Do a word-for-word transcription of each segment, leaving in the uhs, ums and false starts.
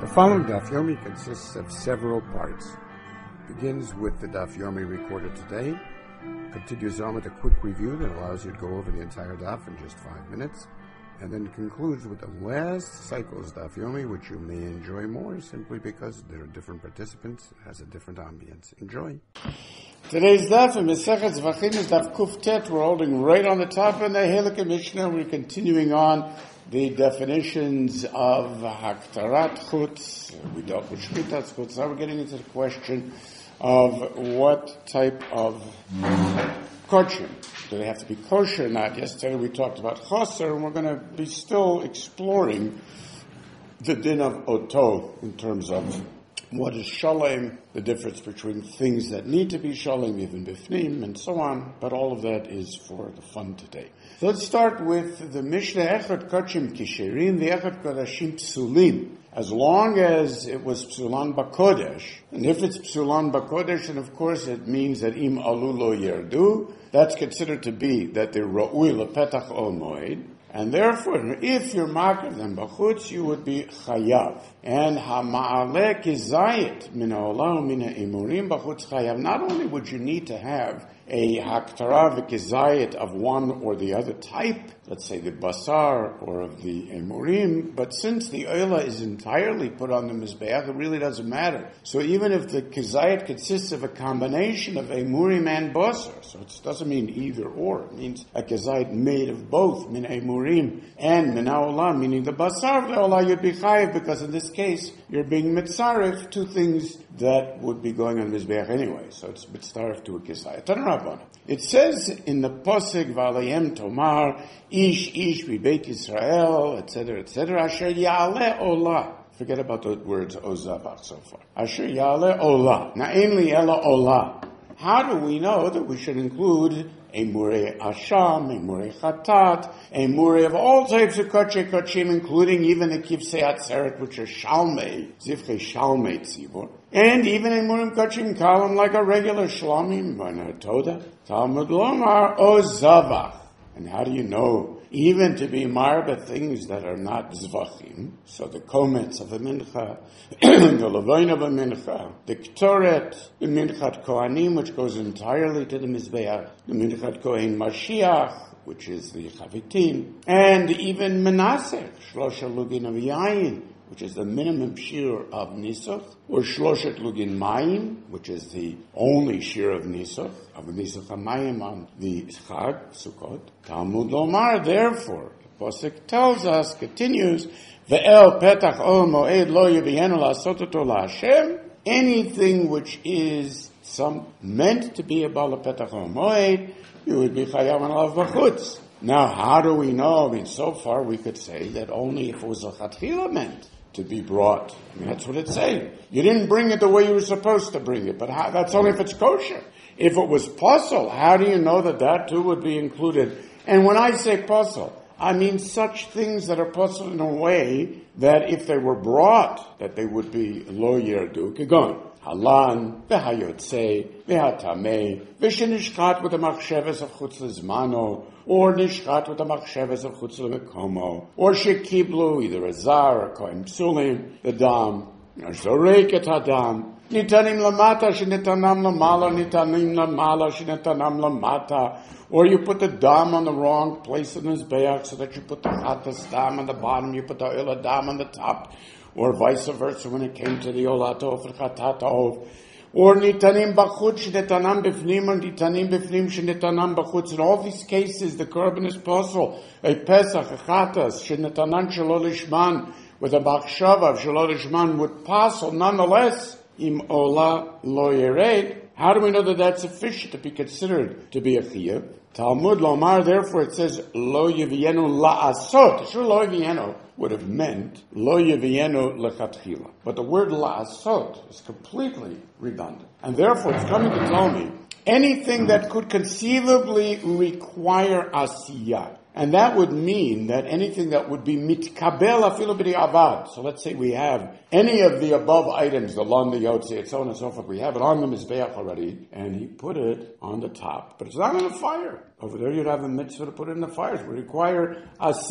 The following Daf Yomi consists of several parts. It begins with the Daf Yomi recorded today, continues on with a quick review that allows you to go over the entire Daf in just five minutes, and then concludes with the last cycle's Daf Yomi, which you may enjoy more simply because there are different participants. It has a different ambience. Enjoy. Today's Daf in Masechet Zvachim is Daf Kuf Tet. We're holding right on the top of the Halakha Mishnah. We're continuing on the definitions of Haktarat Chutz. We dealt with Shmitat Chutz. Now we're getting into the question of what type of kosher. Do they have to be kosher or not? Yesterday we talked about Chaser, and we're going to be still exploring the din of Oto in terms of what is Shalem, the difference between things that need to be Shalem, even Bifnim, and so on. But all of that is for the fun today. So let's start with the Mishnah Echad Kachim Kisherim, the Echad Kodashim Psulim. As long as it was Psulan Bakodesh, and if it's Psulan Bakodesh, and of course it means that Im Alulo Yerdu, that's considered to be that they're Ra'ui Lepetach Ol Moed, and therefore, if you're marking them b'chutz, you would be chayav. And ha'ma'aleh kizayit min ha'olam min ha'emurim b'chutz chayav. Not only would you need to have a haktara v'kizayit of one or the other type, let's say the basar or of the emurim, but since the oila is entirely put on the mizbeach, it really doesn't matter. So even if the kizayit consists of a combination of emurim and basar, so it doesn't mean either or, it means a kizayit made of both, min emurim and min ha'olam, meaning the basar v'olah, you'd be chayiv, because in this case, you're being mitzaref, two things that would be going on the mizbeach anyway, so it's mitzaref to a kizayit. It says in the Posek V'alayem Tomar, Ish Ish B'Beit Yisrael, et cetera, et cetera, Asher Ya'aleh Olah. Forget about the words Ozavach so far. Asher Ya'aleh Olah. Na'im li ela Olah. How do we know that we should include a murei asham, a murei chatat, a murei of all types of kachei kachim, including even the kivsei atzeret, which are shalmei, zivchei shalmei tzibor, and even a murim kachim kalam like a regular shlamim, b'nei toda, Talmud lomar ozavach. And how do you know even to be marba things that are not zvachim? So the komets of the mincha, the levain of the mincha, the ktoret, the minchat kohanim, which goes entirely to the mizbeach, the minchat kohen mashiach, which is the chavitin, and even menasech, shlosha lugin of yayin, which is the minimum shir of Nisach, or Shloshet Lugin Mayim, which is the only shir of Nisach, of Nisach HaMayim on the Chag, Sukkot. Talmud Lomar, therefore, the Pasuk tells us, continues, Ve'el petach ol moed lo yevienu la'asot oto la'Hashem, anything which is some meant to be a bala petach ol moed, you would be chayav alav b'chutz. Now, how do we know? I mean, so far we could say that only if it was a chatchila meant to be brought. I mean, that's what it's saying. You didn't bring it the way you were supposed to bring it, but how, that's only if it's kosher. If it was puzzle, how do you know that that too would be included? And when I say puzzle, I mean such things that are puzzled in a way that if they were brought, that they would be lo yerdu, kegon. Halan, v'hayotzei, v'hatamei, v'shenishchat with the machsheves of chutz lezmano, or nishchat with the machsheves of chutz lemekomo, or shekiblu, either a zar or kohen psulim, the dam, or zorek et hadam, nitanim lamata, shenitanam lamala, nitanim lamala, shenitanam lamata, or you put the dam on the wrong place in his beach, so that you put the chatas dam on the bottom, you put the oila dam on the top, or vice versa when it came to the olatov and chatatov, or nitanim bachutz shenetanam bifnim, or nitanim bifnim shenetanam bachutz. In all these cases, the korban is possible. A pesach, a chatas, shenetanam shelo lishman, with a bachshava of shelo lishman would possible. Nonetheless, im ola lo yered. How do we know that that's sufficient to be considered to be a chiyuv? Talmud lomar, therefore it says, lo yevienu la'asot. Sure, lo yevienu would have meant lo yevienu lechatchila. But the word la'asot is completely redundant. And therefore it's coming to tell me anything that could conceivably require asiyah. And that would mean that anything that would be mitkabel afilu b'di'avad. So let's say we have any of the above items, the lon, the yotze, and so on and so forth. We have it on the mizbeach already, and he put it on the top. But it's not on the fire. Over there you'd have a mitzvah to put it in the fire. It would require asiyah.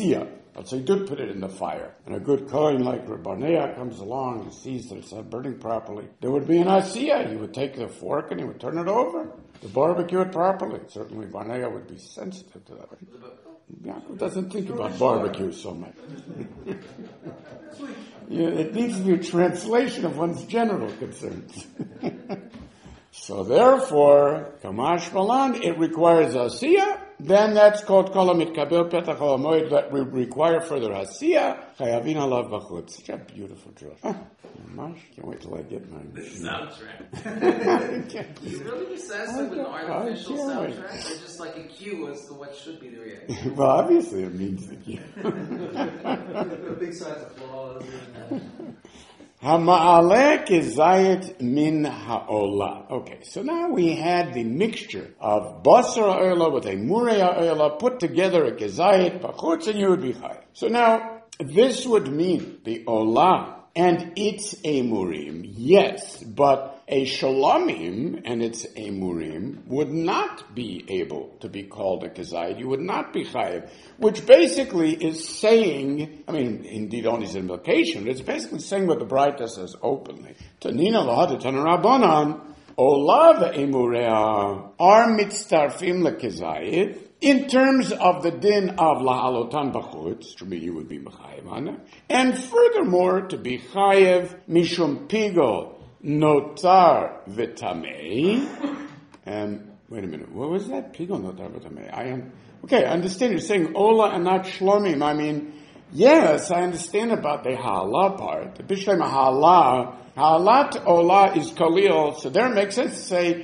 Let's say you did put it in the fire, and a good Kohen like Barnea comes along and sees that it's not burning properly. There would be an asiyah. He would take the fork and he would turn it over to barbecue it properly. Certainly Barnea would be sensitive to that. Yaakov doesn't think about barbecue so much. Yeah, it needs to be a translation of one's general concerns. So therefore, Kamash Malan, it requires Asiyah, then that's called Kol HaMitkabel Petach Ol HaMoed, that we require further Asiyah, Chayavin Alav B'chutz. Such a beautiful dress. Huh. Kamash, can't wait till I get mine. The soundtrack. You really just asked them an artificial soundtrack, or just like a cue as to what should be the reaction? Well, obviously it means the cue. A big size of flaws. Hama'aleh kezayit min ha'olah. Okay, so now we had the mixture of basar ha'olah with a murei ha'olah put together a kezayit, b'chutz, and you would be chai. So now, this would mean the olah and its emurim, yes, but a shalomim and its emurim would not be able to be called a kezayit. You would not be chayiv, which basically is saying, I mean, indeed only is an implication, but it's basically saying what the Braita says openly. Tanina lahad tanarabanan, olav emurea are mitztarfim lekezayit, in terms of the din of la'alotan b'chutz, to me you would be mechayev on it, and furthermore to be chayev mishum pigol notar v'tamei. And wait a minute, what was that? Pigol notar v'tamei. I am okay. I understand you're saying ola and not shlomim. I mean, yes, I understand about the ha'ala part. The bishlem ha'ala, ha'alat ola is kalil, so there it makes sense to say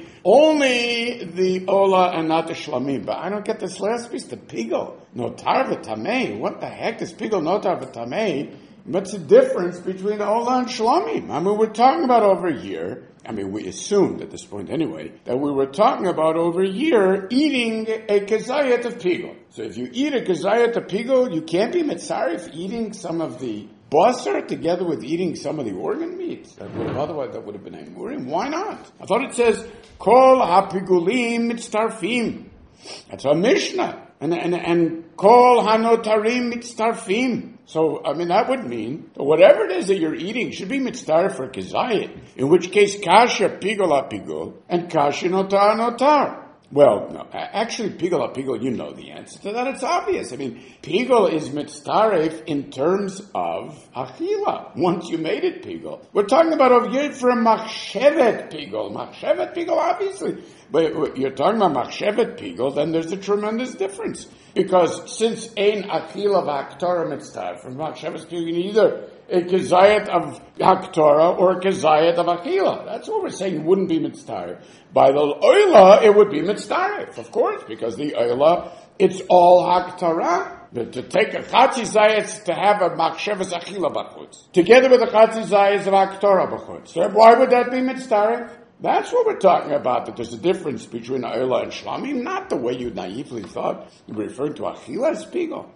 only the ola and not the shlamim. But I don't get this last piece, the pigol notar v'tamei. What the heck is pigol notar v'tamei? What's the difference between ola and shlamim? I mean, we're talking about over here, I mean, we assumed at this point anyway, that we were talking about over here eating a kezayat of pigol. So if you eat a kezayat of pigol, you can't be mitzaref eating some of the basar together with eating some of the organ meats. That would have, otherwise that would have been a murim. Why not? I thought it says, kol ha'pigulim mitztarfim. That's our Mishnah. And, and, and kol hanotarim mitztarfim. So, I mean, that would mean that whatever it is that you're eating should be mitztar for kezayit, in which case kasha pigol ha-pigol and kasha notar notar. Well, no, actually, pigol ha-pigol, you know the answer to that. It's obvious. I mean, pigol is mitztaref in terms of achila. Once you made it pigol. We're talking about over here for a machshevet pigol. Machshevet pigol, obviously. But you're talking about machshevet pigol, then there's a tremendous difference. Because since ein achila v'haktorah mitztar, from machshevet pigol, you need either a kezayat of haktorah or a kezayat of achila. That's what we're saying. It wouldn't be mitztar. By the oila, it would be mitztaref, of course, because the oila, it's all haktorah. To take a chatzi zayis to have a machshavas achila b'chutz, together with a chatzi zayis of haktorah b'chutz. So why would that be mitztaref? That's what we're talking about, that there's a difference between oila and shlamim, not the way you naively thought. You were referring to achila as pigol.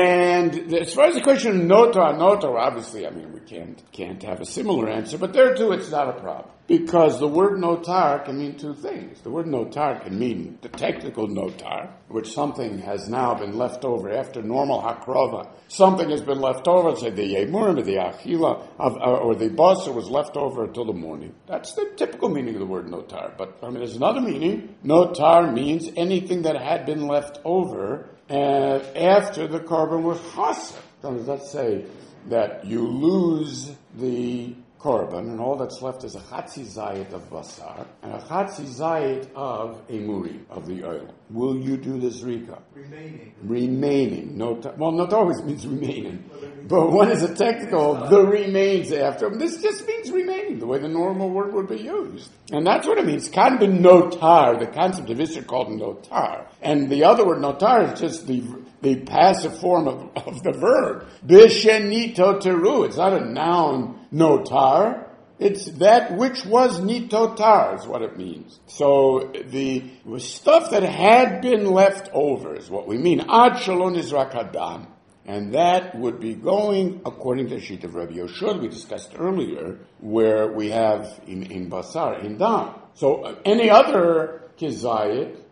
And as far as the question of notar, notar, obviously, I mean, we can't can't have a similar answer, but there too it's not a problem. Because the word notar can mean two things. The word notar can mean the technical notar, which something has now been left over after normal hakrova. Something has been left over, say the yemurim or the achila, of, or the basar was left over until the morning. That's the typical meaning of the word notar. But I mean, there's another meaning. Notar means anything that had been left over Uh, after the korban was chassid. So does that say that you lose the korban and all that's left is a chatzi zayit of basar and a chatzi zayit of emuri, of the oil? Will you do the zrika? Remaining. Remaining. Not, well, not always means remaining. But when is a technical, the remains after. This just means remaining, the way the normal word would be used. And that's what it means. Kan ben notar, the concept of Isser called notar. And the other word notar is just the the passive form of, of the verb. Bishenito teru. It's not a noun, notar. It's that which was nitotar is what it means. So the stuff that had been left over is what we mean. Ad shalon nizrak hadam. And that would be going according to the sheet of Rabbi Yoshua we discussed earlier, where we have in, in basar, in dam. So uh, any other kezayit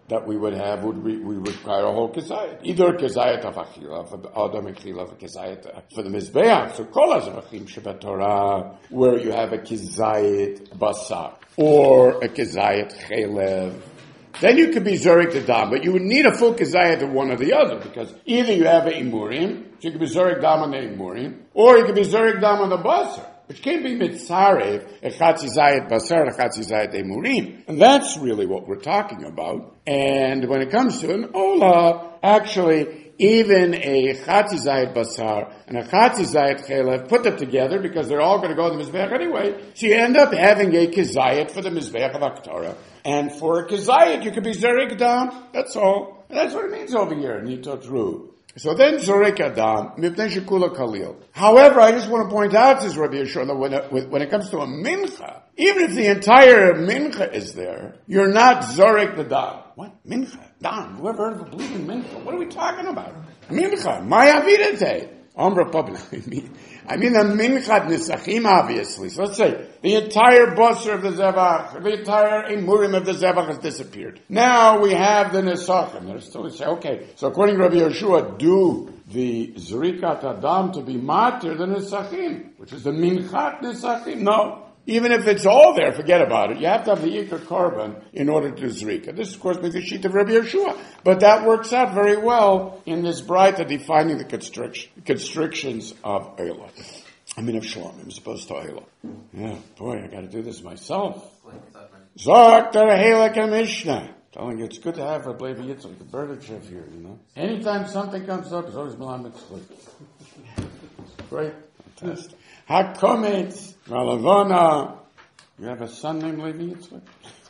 that we would have would we, we would require a whole kezayit. Either kezayit of achila, for the adam achila, for kezayit for the mizbeach, so kol hazavachim shebatorah, where you have a kezayit basar, or a kezayit chelev. Then you could be zorik the dam, but you would need a full kezayit of one or the other, because either you have a imurim, so you could be zorik dam on the imurim, or you could be zorik dam on the basar, which can't be mitzarev, a chatzi zayit basar, a chatzi zayit emurim. And that's really what we're talking about. And when it comes to an ola, actually, even a chatzi zayit basar and a chatzi zayit chelev, put them together because they're all going to go to the mizbeach anyway. So you end up having a kezayit for the mizbeach of Haktorah. And for a kezayit, you could be zorik dam. That's all. And that's what it means over here, nitot ru. So then zorik adam, mipnei shekula kalil. However, I just want to point out, says Rabbi Yeshua, that when it, when it comes to a mincha, even if the entire mincha is there, you're not zorik the dam. What? Mincha? Dam? Who ever heard of a bleeding mincha? What are we talking about? Mincha. Maya avidete. Ombra public. I mean the minchat nisachim, obviously. So let's say the entire basar of the zevach, the entire emurim of the zevach has disappeared. Now we have the nisachim. They're still say, okay, so according to Rabbi Yeshua, do the zrikat adam to be matir the nisachim, which is the minchat nisachim? No. Even if it's all there, forget about it. You have to have the ikar korban in order to do zrika. This, of course, makes the sheet of Rabbi Yeshua. But that works out very well in this braita defining the constriction, constrictions of Eilah. I mean, of Shlomim, as opposed to Eilah. Yeah, boy, I got to do this myself. Zok Tarahela Mishnah. Telling you, it's good to have Rabbi Levi Yitzchak, the bird chef here, you know. Anytime something comes up, it's always Milam Mitzvah. Great. Fantastic. Hakometz, Malavona. You have a son named Levi Yitzchak?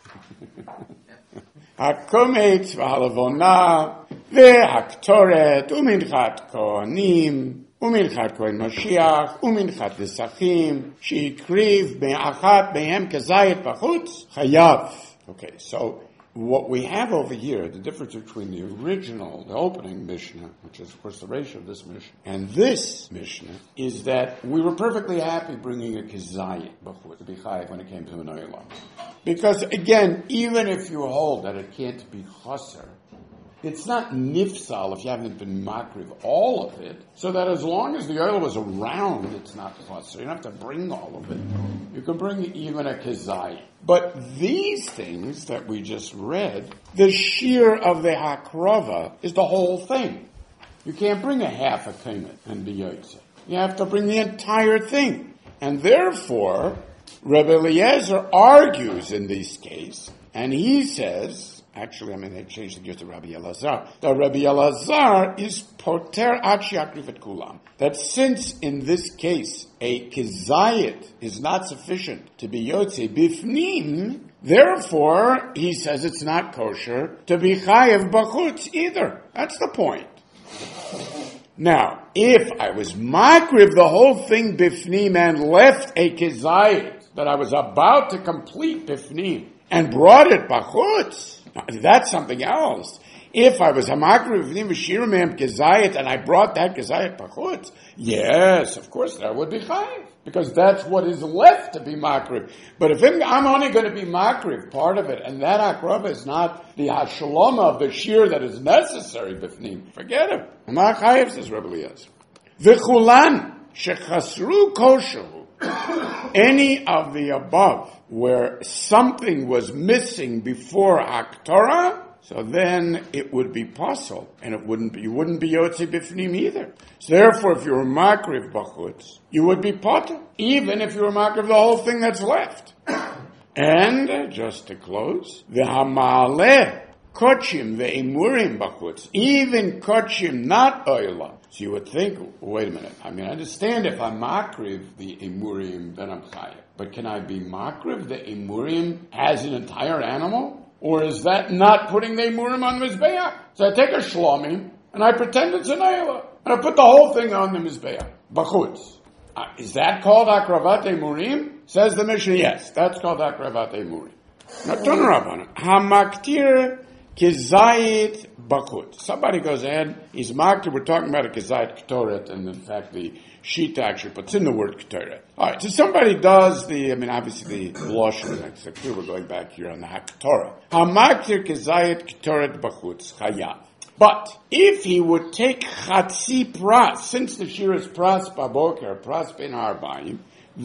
Hakometz, Malavona, Ve'aktoret, Uminchat Kohanim, Uminchat Kohen Mashiach, Uminchat Nisachim, Sheikriv, Be'achat, Be'hem Kezayit Bachutz, Chayav. Okay, so what we have over here, the difference between the original, the opening Mishnah, which is, of course, the ratio of this Mishnah, and this Mishnah, is that we were perfectly happy bringing a kezayit b'chut to be chayiv when it came to an oilam. Because, again, even if you hold that it can't be chaser, it's not nifsal if you haven't been makriv all of it, so that as long as the oil was around, it's not chaser. You don't have to bring all of it. You can bring even a kezayit. But these things that we just read, the shear of the hakrava is the whole thing. You can't bring a half a payment and be yotze. You have to bring the entire thing. And therefore, Rabbi Eliezer argues in this case, and he says, actually, I mean, they changed the gear to Rabbi Elazar, that Rabbi Elazar is poter achi akrifet kulam. That since, in this case, a kezayit is not sufficient to be yotze bifnim, therefore, he says it's not kosher to be chayev bachutz either. That's the point. Now, if I was makriv the whole thing bifnim and left a kezayit that I was about to complete bifnim and brought it bachutz, that's something else. If I was hamakriv v'nim v'shiramim kezayit and I brought that kezayit bachutz, yes, of course that would be chayiv, because that's what is left to be makriv. But if I'm only going to be makriv, part of it, and that akrava is not the hashaloma of the shir that is necessary b'fnim, forget it. Amar chayiv, says Rabbi Eliezer. V'chulan shechasru kosheru. Any of the above where something was missing before Haktorah, so then it would be possible, and it wouldn't be, you wouldn't be Yotze Bifnim either. So therefore, if you were Makriv Bachutz, you would be Potter, even if you were Makriv the whole thing that's left. And, uh, just to close, the Hamaleh Kochim ve'emurim bachutz, even kochim, not oila. So you would think, wait a minute, I mean, I understand if I'm makriv the emurim, then I'm chayav. But can I be makriv the emurim as an entire animal? Or is that not putting the emurim on mizbeach? So I take a shlomim, and I pretend it's an oila, and I put the whole thing on the mizbeach, bachutz. Uh, is that called akravat emurim? Says the Mishnah, yes, that's called akravat emurim. Now turn around on it. Hamaktir Kizayit bakut. Somebody goes ahead, he's makter, we're talking about a kizayit ketoret, and in fact the Shita actually puts in the word ketoret. Alright, so somebody does the, I mean obviously the Lashon, like we're going back here on the Haktorah. Hamakter kizayit ketoret bakut, chayav. But if he would take chatzi pras, since the shir is pras baboker, pras ben harbayim,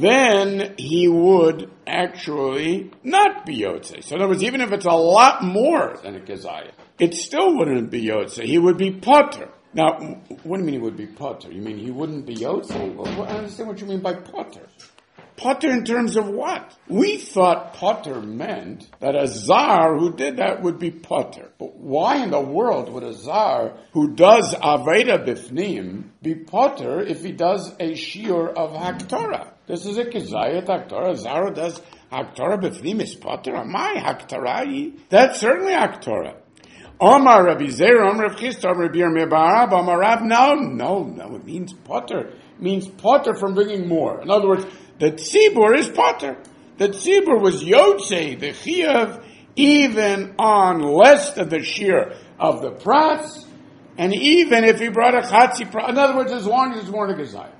then he would actually not be Yotzei. So in other words, even if it's a lot more than a Kazayah, it still wouldn't be Yotzei. He would be Potter. Now, what do you mean he would be Potter? You mean he wouldn't be Yotzei? Well, I don't understand what you mean by Potter. Potter in terms of what? We thought Potter meant that a Zar who did that would be Potter. But why in the world would a Zar who does Aveda Bifnim be Potter if he does a Shiur of Haktorah? This is a Kizayat Haktorah. A Zar who does Haktorah Bifnim is Potter. My Haktorah, that's certainly Haktorah. Omar Rabbi Zera, Omar Rav Chisda, Omar Rabbi Yirmiyah bar Abba, Omar Rav, no, no, no, it means Potter. It means Potter from bringing more. In other words, the tzibur is Potter. The tzibur was Yotzei, the Chiyav, even on less than the shir of the pras, and even if he brought a chatzi pras. In other words, as long as it's more than a gazayah.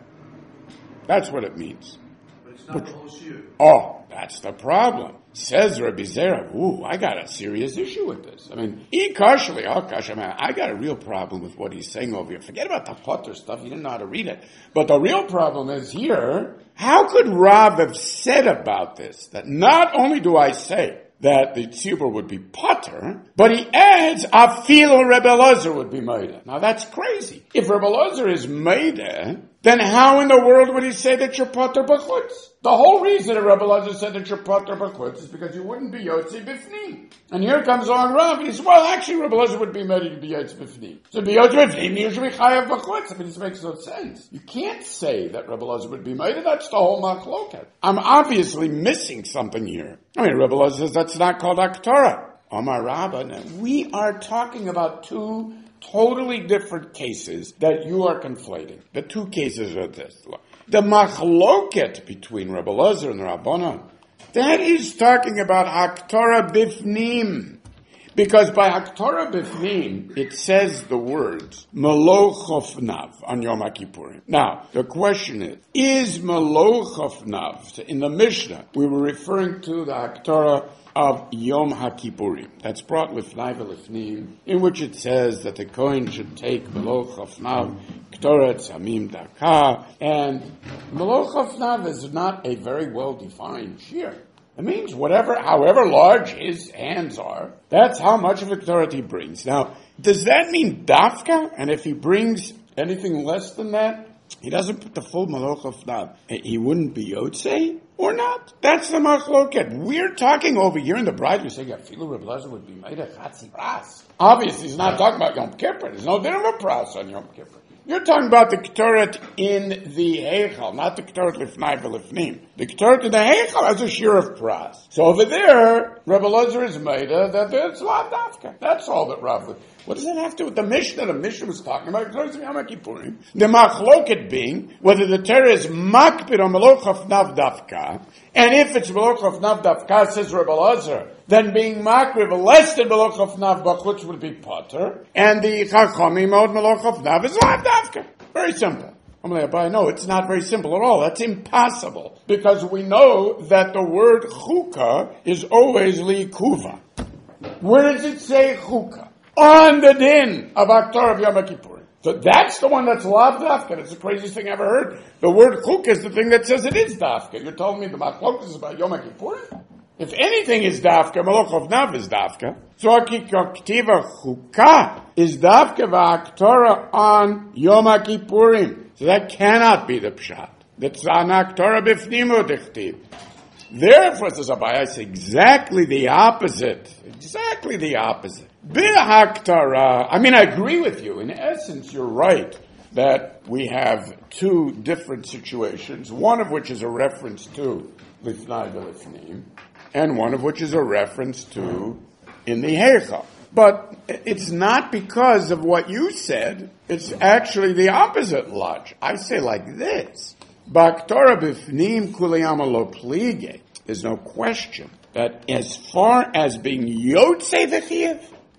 That's what it means. But it's not but, the whole shir. Oh, that's the problem. Says Rabbi Zera, ooh, I got a serious issue with this. I mean, Ikashli, Akash, I mean, I got a real problem with what he's saying over here. Forget about the Potter stuff, he didn't know how to read it. But the real problem is here, how could Rav have said about this, that not only do I say that the tzibur would be Potter, but he adds, Afilo Rebbe Elazar would be Meideh. Now that's crazy. If Rebbe Elazar is Meideh, then how in the world would he say that you're Potter B'chutz? The whole reason that Rebbe Elazar said that you're Potter B'chutz is because you wouldn't be Yotzei B'fnim. And here comes on Rav, and he says, well, actually Rebbe Elazar would be Meideh to be Yotzei B'fnim. So be Yotzei B'fnim, you should be Chayav B'chutz. I mean, this makes no sense. You can't say that Rebbe Elazar would be Meideh, that's the whole machloket. I'm obviously missing something here. I mean, Rebbe Elazar says that's not called Haktorah. Omar Rabba, now, we are talking about two totally different cases that you are conflating. The two cases are this. The machloket between Rebbe Elazar and Rabbanan, that is talking about Haktorah Bifnim. Because by Haktorah Bifnim, it says the words, Melochofnav on Yom HaKippurim. Now, the question is, is Melochofnav, in the Mishnah, we were referring to the Haktorah of Yom HaKippurim. That's brought Lifnai V'Lifnim, in which it says that the Kohen should take Meloch Hafnav, Ktoret Samim Daka, and Meloch Hafnav is not a very well-defined shear. It means whatever, however large his hands are, that's how much of a Ktoret he brings. Now, does that mean Dafka? And if he brings anything less than that, he doesn't put the full Meloch Hafnav. He wouldn't be Yotzei? Or not? That's the machloket. We're talking over here in the bride. You're saying, Afilu Rebbe Elazar would be made a chatzi pras. Obviously, he's not talking about Yom Kippur. There's no dinner of a pras on Yom Kippur. You're talking about the Ketoret in the Heichal, not the Ketoret Lifnai V'Lifnim. The Ketoret in the Heichal has a shir of pras. So over there, Rebbe Elazar is made that it's Lav Dafka. That's all that Rav would. What does that have to do with the Mishnah? The Mishnah was talking about Ketoret Yom HaKippurim. The machloket being whether the Torah is makpid on Meloch Hafnav Dafka, and if it's Meloch Hafnav Dafka, says Rebbe Elazar, then being makriv less than Meloch Hafnav B'chutz would be Potter, and the Chachamim Od Meloch Hafnav is Lav Dafka. Very simple. I'm like, but no, it's not very simple at all. That's impossible. Because we know that the word chukah is always likuva. Where does it say chukah? On the din of Haktorah of Yom HaKippurim. So that's the one that's lav dafka. That's the craziest thing I ever heard. The word chukah is the thing that says it is dafka. You're telling me the machlokes is about Yom HaKippurim? If anything is dafka, Meloch Hafnav is dafka. So Akikaktiva chukah is dafka v'Haktorah on Yom HaKippurim. So that cannot be the pshat. That's an Haktorah b'fnimu dichtiv. Therefore, says Abaye, it's exactly the opposite. Exactly the opposite. B'Haktorah, I mean, I agree with you. In essence, you're right that we have two different situations, one of which is a reference to Lifnai V'Lifnim, and one of which is a reference to in the Heichal. But it's not because of what you said. It's actually the opposite logic. I say like this. B'Haktorah b'fnim kuliyama lo plige. There's no question that as far as being Yotzei v'chiev,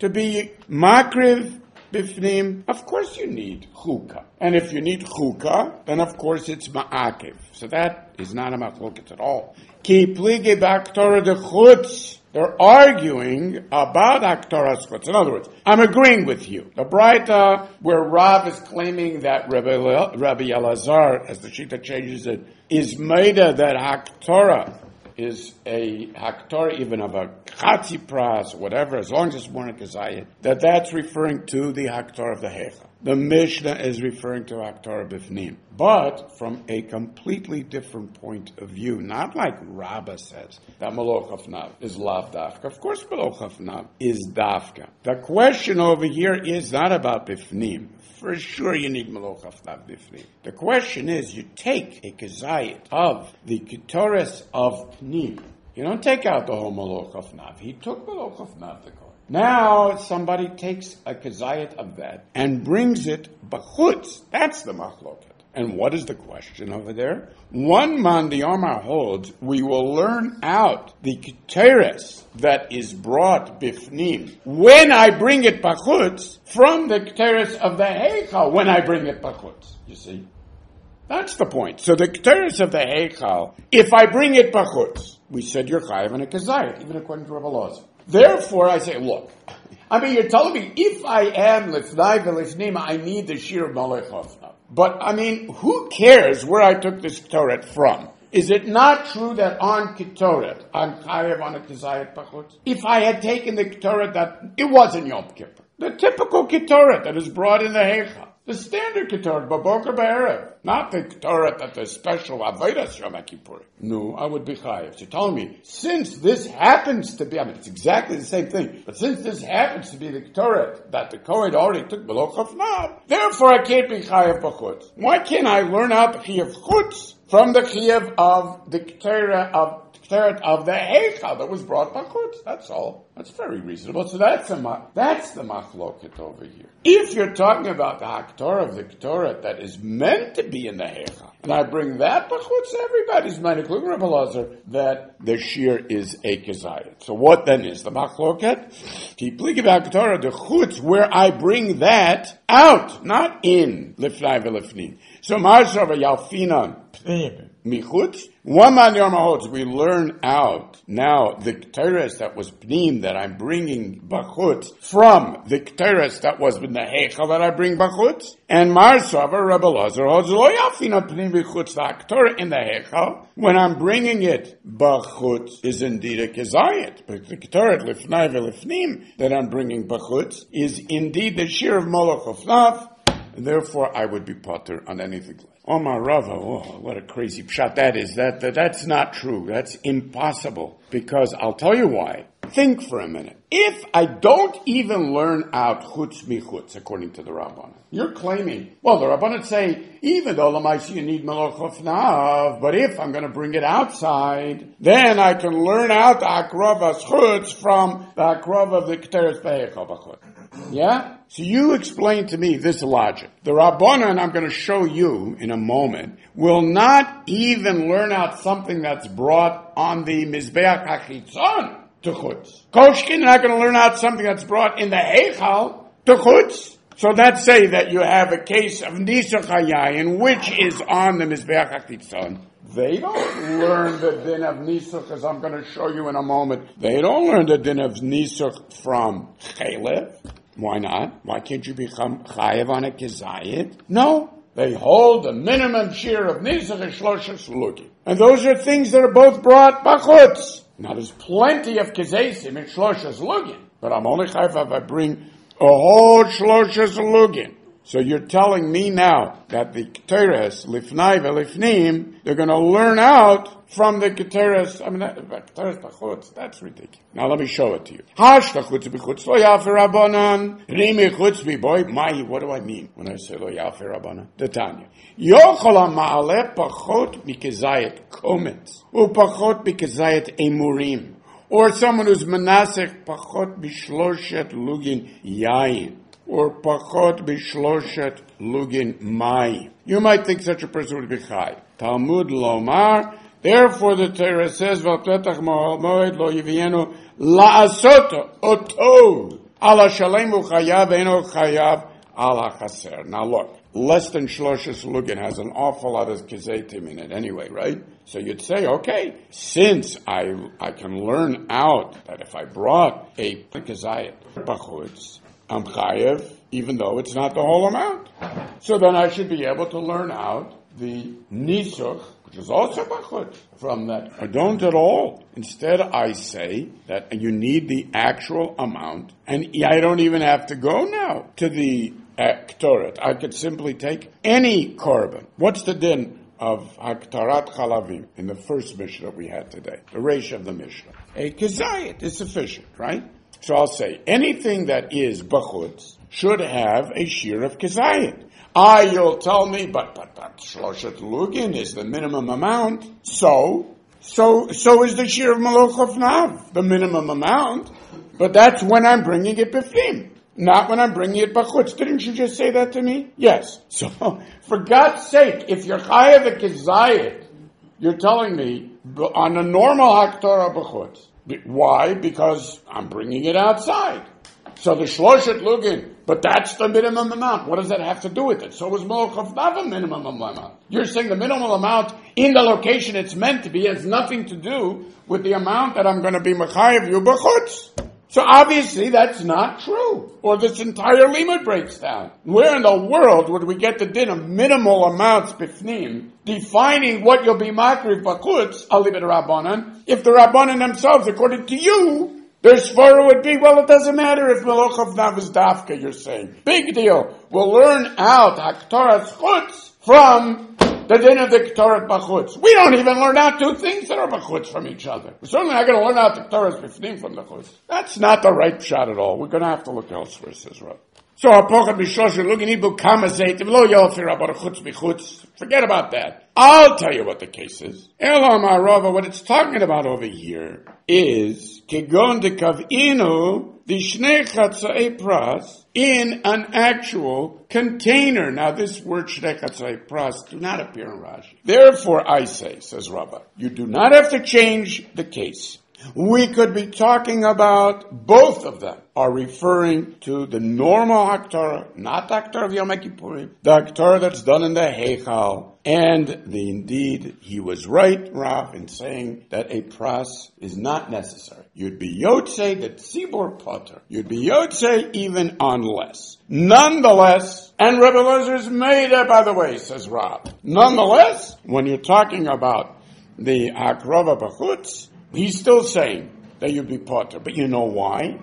to be makriv bifnim, of course you need chukah. And if you need chukah, then of course it's ma'akiv. So that is not a machloket at all. Ki plige b'aktorah de chutz. They're arguing about Aktoras Chutz. In other words, I'm agreeing with you. The Braita, where Rav is claiming that Rabbi, Rabbi Elazar, as the Shita changes it, is Maida that Haktorah is a Haktorah even of a Chatzi Pras, or whatever, as long as it's more than Kazayit, that that's referring to the Haktorah of the Hecha. The Mishnah is referring to Haktorah Bifnim. But from a completely different point of view, not like Rabbah says, that Maloch Hafnav is Lav Dafka. Of course Maloch Hafnav is Dafka. The question over here is not about Bifnim. For sure you need Maloch Hafnav Bifnim. The question is, you take a Kazayit of the Ketores of Pnim. You don't take out the whole Maloch Hafnav. He took Maloch Hafnav the Kohen. Now somebody takes a Kazayit of that and brings it b'chutz. That's the machloket. And what is the question over there? One man, the Omar holds, we will learn out the Keteres that is brought bifnim when I bring it b'chutz from the Keteres of the Heichal when I bring it b'chutz. You see? That's the point. So the Keteres of the Heichal, if I bring it b'chutz, we said you're chayav and a Kazayit, even according to Rabbi Elazar. Therefore, I say, look, I mean, you're telling me, if I am lifnai v'lifnim, I need the shir of Malach Hafnav. But, I mean, who cares where I took this Ketoret from? Is it not true that on Ketoret, on chayav on a Kazayit b'chutz? If I had taken the Ketoret that, it wasn't Yom Kippur. The typical Ketoret that is brought in the Heicha. The standard Ketoret, Baboker Ba'erev. Not the Ketoret that the special Avodas Yom Kippur. No, I would be chayav. So tell me, since this happens to be, I mean, it's exactly the same thing, but since this happens to be the Ketoret that the Kohen already took Maloch Hafnav, therefore I can't be chayav b'chutz. Why can't I learn out the chayav chutz from the chayav of the Ketoret of of the Heichal that was brought b'chutz? That's all. That's very reasonable. So that's a that's the machloket over here. If you're talking about the Haktorah of the Ketoret that is meant to be in the Heichal, and I bring that b'chutz, everybody's mind, including Rabbi Elazar, that the shir is a Kazayit. So what then is the machloket? Keep looking about Ketoret, the chutz, where I bring that out, not in lifnai v'lifnim. So Ma'aseh Yalfinan Michutz. One man Yom we learn out now the Kteres that was Pnim that I'm bringing Bachutz from the Kteres that was in the Heichal that I bring Bachutz. And Marsava Rebbe Lazar holds Lo Yafina Pnim B'chutz the Kteres in the Heichal. When I'm bringing it Bachutz is indeed a Kazayit. But the Kteres Lifnai V'Lifnim that I'm bringing Bachutz is indeed the shir of Moloch Hafnav. And therefore I would be potter on anything like Omar Rava, oh, what a crazy pshat that is. That, that That's not true. That's impossible. Because I'll tell you why. Think for a minute. If I don't even learn out chutz michutz, according to the Rabbanan, you're claiming, well, the Rabbanan say, even though l'maisi you need Maloch Hafnav, but if I'm going to bring it outside, then I can learn out the akrava chutz from the akrava of the Keteres B'Heichal b'chutz. Yeah? So you explain to me this logic. The Rabbanan, I'm going to show you in a moment, will not even learn out something that's brought on the Mizbeach HaChitzon to chutz. Koshkin not going to learn out something that's brought in the Heichal to chutz. So let's say that you have a case of Nisuch HaYayin, which is on the Mizbeach HaChitzon. They don't learn the din of Nisuch, as I'm going to show you in a moment. They don't learn the din of Nisuch from Chalev. Why not? Why can't you become chayev on a Kazayit? No. They hold the minimum share of Nisuch and Shloshas Lugin. And those are things that are both brought b'chutz. Now there's plenty of Kazesim in Shloshas Lugin. But I'm only chayev if I bring a whole Shloshas Lugin. So you're telling me now that the Keteres, Lifnai v'Lifnim, they're going to learn out from the Keteres, I mean, Keteres b'chutz, that's ridiculous. Now let me show it to you. Hash t'chutz b'chutz lo yafer Rabbanan, rimi chutz b'boy, mai, what do I mean when I say lo yafer Rabbanan? The Tanya. Yochol ha'ma'aleh pachot mikazayet komets, u'pachot mikazayet emurim. Or someone who's menasech pachot b'shloshet lugin yayin. Or pachot b'shloshet lugin mai. You might think such a person would be chai. Talmud lomar. Therefore, the Torah says, "V'petach moed lo yivienu la'asoto oto Ala shalemu chayav eno chayav al hachaser. Now look, less than shloshes lugin has an awful lot of kezetim in it anyway, right? So you'd say, okay, since I I can learn out that if I brought a kezayit b'chutz, I'm chayev, even though it's not the whole amount. So then I should be able to learn out the nisuch, which is also b'chutz, from that. I don't at all. Instead, I say that you need the actual amount, and I don't even have to go now to the Ktoret. I could simply take any korban. What's the din of Haktarat Chalavim in the first Mishnah we had today? The Reish of the Mishnah. A kezayit is sufficient, right? So I'll say anything that is b'chutz should have a shear of kezayit. Ah, you'll tell me, but but but shloshet lugin is the minimum amount. So so so is the shear of maloch of nav, the minimum amount. But that's when I'm bringing it b'fim. Not when I'm bringing it b'chutz. Didn't you just say that to me? Yes. So, for God's sake, if you're chayav a kezayit, you're telling me on a normal haktorah b'chutz. Why? Because I'm bringing it outside. So the shloshet lugin, but that's the minimum amount. What does that have to do with it? So was malach of nav a minimum amount. You're saying the minimum amount in the location it's meant to be has nothing to do with the amount that I'm going to be mechayev you b'chutz. So obviously that's not true, or this entire limud breaks down. Where in the world would we get the din of minimal amounts bifnim, defining what you'll be makriv b'chutz, alibid rabbanan, if the rabbanan themselves, according to you, their svara would be, well, it doesn't matter if meloch of nav is dafka, you're saying. Big deal. We'll learn out haktoras chutz from the din of the Ktoret b'chutz. We don't even learn out two things that are b'chutz from each other. We're certainly not going to learn out the Ktoret b'fnim from the chutz. That's not the right shot at all. We're going to have to look elsewhere, says Rav. So, Hapochet b'shlosh looking ibu kama zeitim lo yofir about chutz b'chutz. Forget about that. I'll tell you what the case is. Elam Arava, what it's talking about over here is kegon dekavinu the shnei chatzai pras in an actual container. Now, this word shnei chatzai pras do not appear in Rashi. Therefore, I say, says Rabbah, you do not have to change the case. We could be talking about both of them are referring to the normal Haktorah, not the Haktorah of Yom Kippurim, the Haktorah that's done in the Heichal. And the, indeed, he was right, Rav, in saying that a pras is not necessary. You'd be Yotzei, the Tzibor Potter. You'd be Yotzei even unless. Nonetheless, and Rebbe Elazar's made it, by the way, says Rav. Nonetheless, when you're talking about the Hakrova B'chutz, he's still saying that you'd be Potter. But you know why?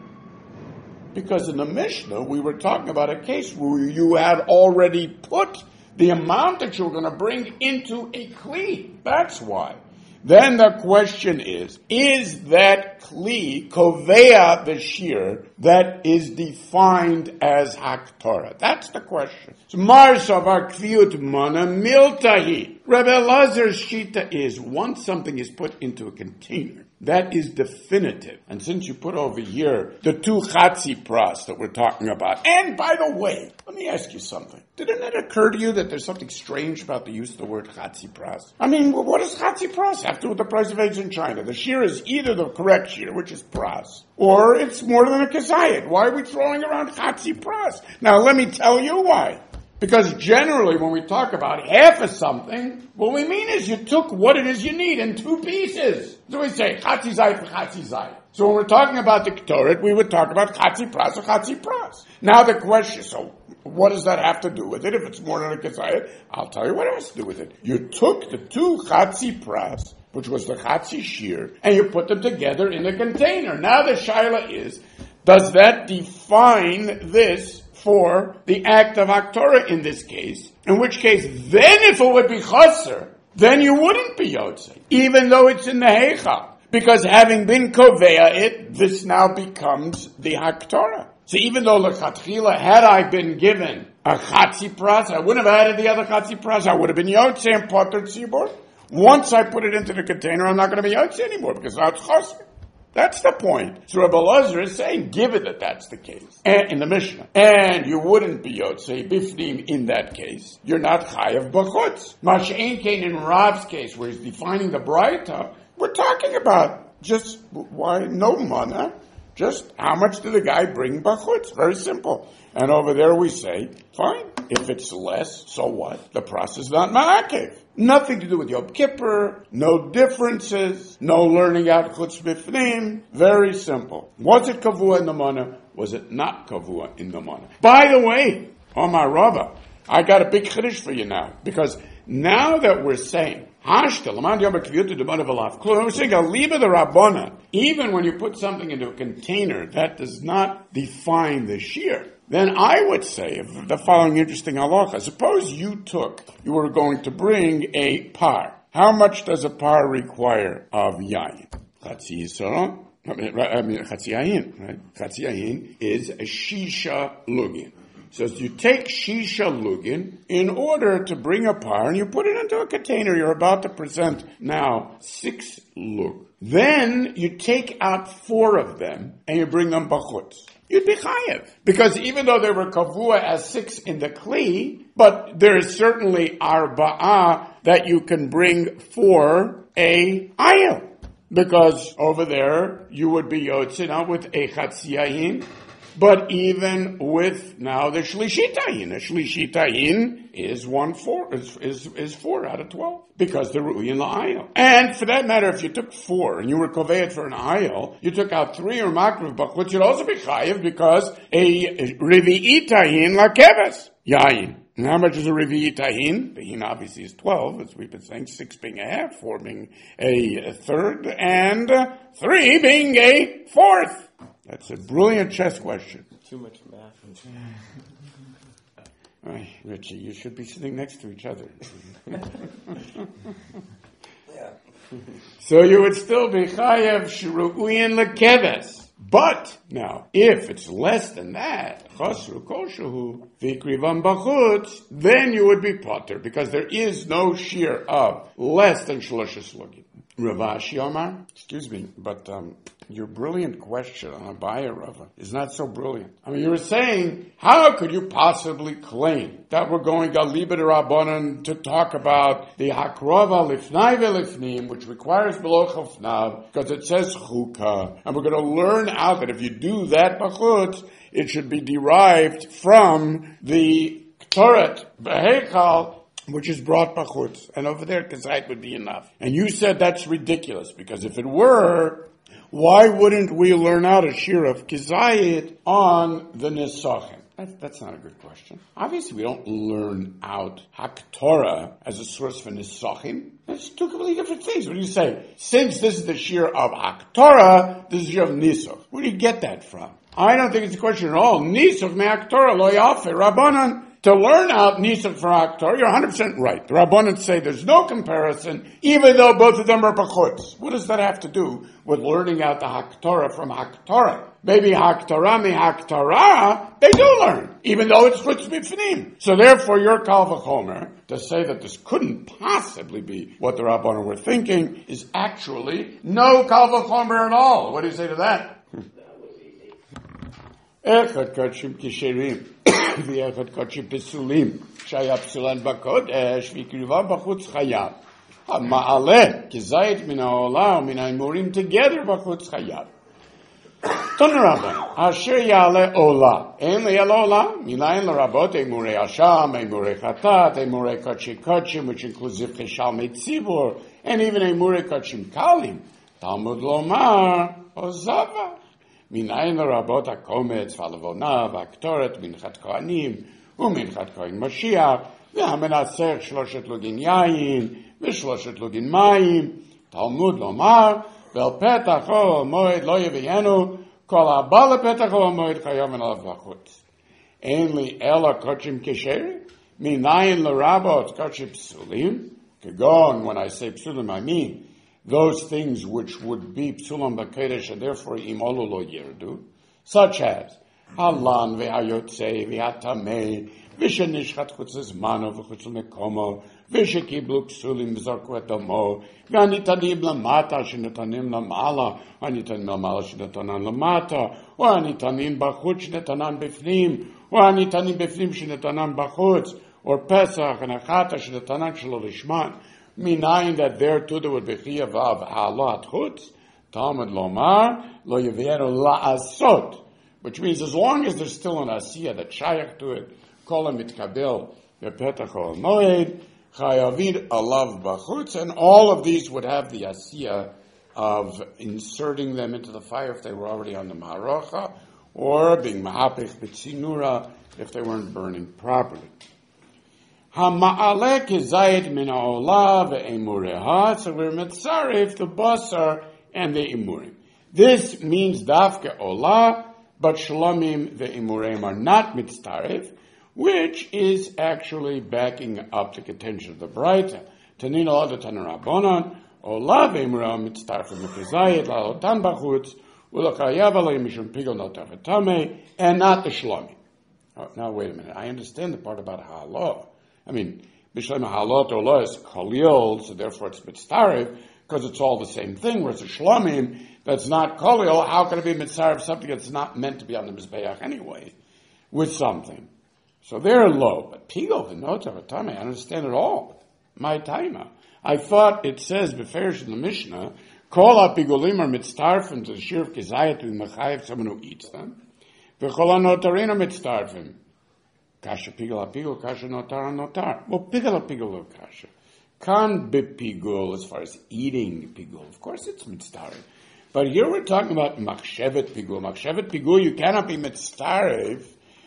Because in the Mishnah, we were talking about a case where you had already put the amount that you were going to bring into a kli. That's why. Then the question is, is that kli kovea the shear that is defined as haktorah? That's the question. So Mar savar kviut mana miltahi. Rebbe Elazar's shita is, once something is put into a container, that is definitive. And since you put over here the two chatzi pras that we're talking about, and by the way, let me ask you something. Didn't it occur to you that there's something strange about the use of the word chatzi pras? I mean, what does chatzi pras have to do with the price of eggs in China? The shear is either the correct shear, which is pras, or it's more than a kezayit. Why are we throwing around chatzi pras? Now, let me tell you why. Because generally, when we talk about half of something, what we mean is you took what it is you need in two pieces. So we say, chatzi zayit for chatzi zayit. So when we're talking about the Ktoret, we would talk about chatzi pras or chatzi pras. Now the question, so what does that have to do with it? If it's more than a kezayit, I'll tell you what it has to do with it. You took the two chatzi pras, which was the chatzi shear, and you put them together in a container. Now the shaila is, does that define this for the act of Haktorah in this case? In which case, then if it would be chaser, then you wouldn't be Yotzei, even though it's in the Heichal. Because having been Kovea it, this now becomes the Haktorah. So even though L'chatchila, had I been given a Chatzi Pras, I wouldn't have added the other Chatzi Pras, I would have been Yotzei and Potter Tzibor. Once I put it into the container, I'm not going to be Yotzei anymore, because now it's chaser. That's the point. So Rebbe Elazar is saying, given that that's the case, and in the Mishnah, and you wouldn't be Yotzei Bifnim in that case, you're not Chayav B'chutz. Mash'ein Kain in Rav's case, where he's defining the Braita, we're talking about just, why, no mana, Just how much did the guy bring bachutz? Very simple. And over there we say, fine, if it's less, so what? The process is not ma'akev. Nothing to do with Yom Kippur, no differences, no learning out chutz bifnim. Very simple. Was it kavua in the mana? Was it not kavua in the mana? By the way, Omar Rava, I got a big chiddush for you now, because now that we're saying, we're saying a liba the rabbana, even when you put something into a container, that does not define the shear. Then I would say the following interesting halacha. Suppose you took, you were going to bring a par. How much does a par require of yayin? Chatzi yisro, I mean, chatzi yayin, right? Chatzi yayin is a shisha lugin. So you take shisha lugin in order to bring a par, and you put it into a container. You're about to present now six lug. Then you take out four of them, and you bring them bachutz. You'd be chayev. Because even though they were kavua as six in the kli, but there is certainly arba'ah that you can bring for a ayil. Because over there, you would be yotzina with a chatziyayin, but even with now the shlishitayin. The shlishitayin is one four, is, is, is four out of twelve. Because they're ru'uyin la'ayil. And for that matter, if you took four and you were koveyed for an ayil, you took out three or makriv bachutz, you'd also be chayiv because a revi'itayin lakeves. Yayin. And how much is a revi'itayin? The hin obviously is twelve, as we've been saying, six being a half, four being a third, and three being a fourth. That's a brilliant chess question. Too much math. Right, Richie, you should be sitting next to each other. Yeah. So you would still be chayav shru'uyin lekeves. But now, if it's less than that, chasru koshuhu v'ikrivam bachutz, then you would be potter because there is no shear of less than shloshes lugin. Rav Ashi Omar, excuse me, but um, your brilliant question on Abaya Rava is not so brilliant. I mean, you were saying, how could you possibly claim that we're going Galiba de Rabbanan to talk about the Hakrova Lifnai Velifnim, which requires Below Chofnav, because it says Chuka, and we're going to learn out that if you do that Bachut, it should be derived from the Ktoret Behekal, which is brought bachutz, and over there kazait would be enough. And you said that's ridiculous, because if it were, why wouldn't we learn out a shir of kazait on the nesachim? That, that's not a good question. Obviously, we don't learn out haktorah as a source for nesachim. That's two completely different things. What do you say? Since this is the shir of haktorah, this is the shir of nisach. Where do you get that from? I don't think it's a question at all. Nisach me haktorah lo yafe rabbanan. To learn out Nisach for Haktorah, you're one hundred percent right. The Rabbanan say there's no comparison, even though both of them are Bachutz. What does that have to do with learning out the Haktorah from Haktorah? Maybe Haktorah mi Haktorah, they do learn, even though it's Chutz B'Fnim. So therefore, your Kal V'chomer, to say that this couldn't possibly be what the Rabbanan were thinking, is actually no Kal V'chomer at all. What do you say to that? Echad Kachim Kisherim. ואחד קודשים פסולים שהיה פסולן בקודש ויקריבה בחוץ חייב המעלה כזית מן העולה ומן האמורים together בחוץ חייב תנו רבן אשר יעלה עולה אין ליעלה עולה מניין לרבות אמורי אשם אמורי חטאת אמורי קודשי קודשים which includes זבחי שלמי ציבור and even אמורי קודשים קלים תלמוד לומר עוזבה מניין לרבות הקומץ והלבונה והקטורת מנחת כהנים ומנחת כהן משיח והמנסח שלושת לוגין יין ושלושת לוגין מים תלמוד לומר ואל פתח או מועד לא יביאנו כל הבא לפתח או מועד חיום עליו בחוץ אין לי אלא קודשים כשרים מניין לרבות קודשים פסולים כגון when I say psulim I mean those things which would be psulam b'kodesh and therefore imolu lo yirdu, such as halan ve'hayotzei ve'atamei v'shenishchat chutz zmano v'chutz mekomo v'shekiblu psulim v'zarku et damo v'anitanim lamata shenetanim lamala v'anitanim lamala shenetanan lamata v'anitanim b'chutz shenetanan b'fnim v'anitanim b'fnim shenetanan b'chutz or Pesach and Achata shenetanan shelo lishman. Minayin that there too there would be chiyav of halat chutz Talmud lomar lo yevienu la'asot, which means as long as there's still an asiyah that shayach to it, kol mitkabel bepetach ol moed, chayavid alav bachutz, and all of these would have the asiyah of inserting them into the fire if they were already on the marocha, or being mahapich b'tzinura if they weren't burning properly. Hama'aleh kezayit min ha'olah ve'emureha, so we're mitzaref the basar and the imurim. This means dafke olah, but shlomim ve'imurim are not mitzaref, which is actually backing up the contention of the Braita. Tanina olah tanarabonon, olah ve'imurim mitzaref mitzayit la'otan bachutz, u'lakayav alei mishum pigel notachetame, and not the shlomim. Oh, now wait a minute. I understand the part about halah. I mean, B'Shlema halot olah is koliol, so therefore it's mitzaref, because it's all the same thing, whereas a shlomim that's not koliol, how can it be mitzaref something that's not meant to be on the mizbeach anyway, with something? So they're low. But pigol v'notav atame, I understand it all. My taima. I thought it says, beferish in the Mishnah, kol ha-pigolim are mitzarefim to the shir of kezayat to mechayev someone who eats them. V'chol ha-notarin are mitzarefim. Kasha pigol ha-pigol, kasha notar ha-notar. Well, pigol ha-pigol of kasha. Kan bepigol, as far as eating pigol, of course it's mitzaref. But here we're talking about machshevet pigol. Machshevet pigol, you cannot be mitzaref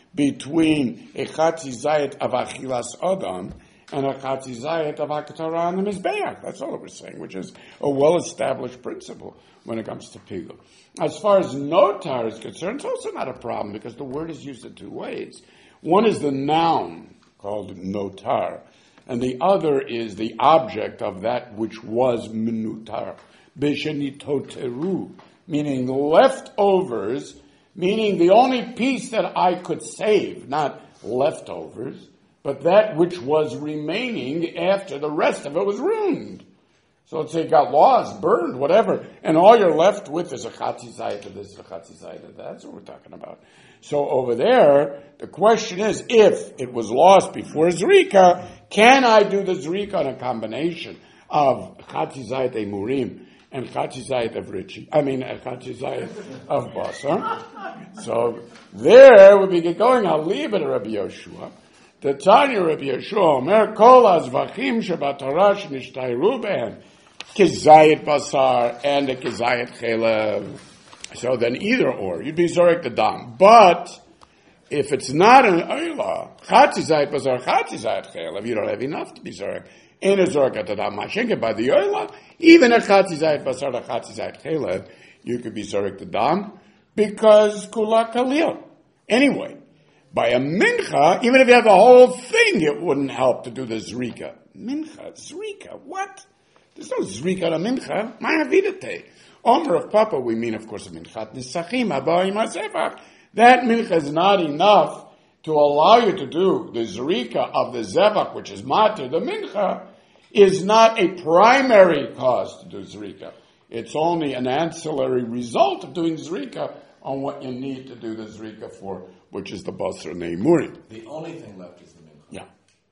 between a chatzi zayit of achilas odam and a chatzi zayit of haktorah on the mizbeach. That's all we're saying, which is a well-established principle when it comes to pigol. As far as notar is concerned, it's also not a problem because the word is used in two ways. One is the noun called notar, and the other is the object of that which was minutar, beshenitoteru, meaning leftovers, meaning the only piece that I could save, not leftovers, but that which was remaining after the rest of it was ruined. So let's say it got lost, burned, whatever, and all you're left with is a chatzi zayit of this, a chatzi zayit of that. That's what we're talking about. So over there, the question is, if it was lost before Zrika, can I do the Zrika on a combination of chatzi zayit emurim and chatzi zayit of Richie? I mean, chatzi zayit of Basar. So there we get going. I'll leave it to Rabbi Yoshua. The Tanya Rabbi Yoshua, Omer kol azvachim shebatorah shenishtayiru behem kezayit basar and a kezayit chelev. So then either or, you'd be zorek the dam. But if it's not an oila, chatzi zayit basar, chatzi zayit chelev, you don't have enough to be zorek. In a zorek at the dam, mashenke by the oila, even a chatzi zayit basar, a chatzi zayit chelev, you could be zorek the dam because kula kalil. Anyway, by a mincha, even if you have the whole thing, it wouldn't help to do the zrika. Mincha, zrika, what? There's no zrika on a mincha. Ma'avidate. Omer of Papa, we mean, of course, a minchat nisachim, abayim asefach. That mincha is not enough to allow you to do the zrika of the zevach, which is matir. The mincha is not a primary cause to do zrika. It's only an ancillary result of doing zrika on what you need to do the zrika for, which is the basar and the imurim. The only thing left is the mincha. Yeah.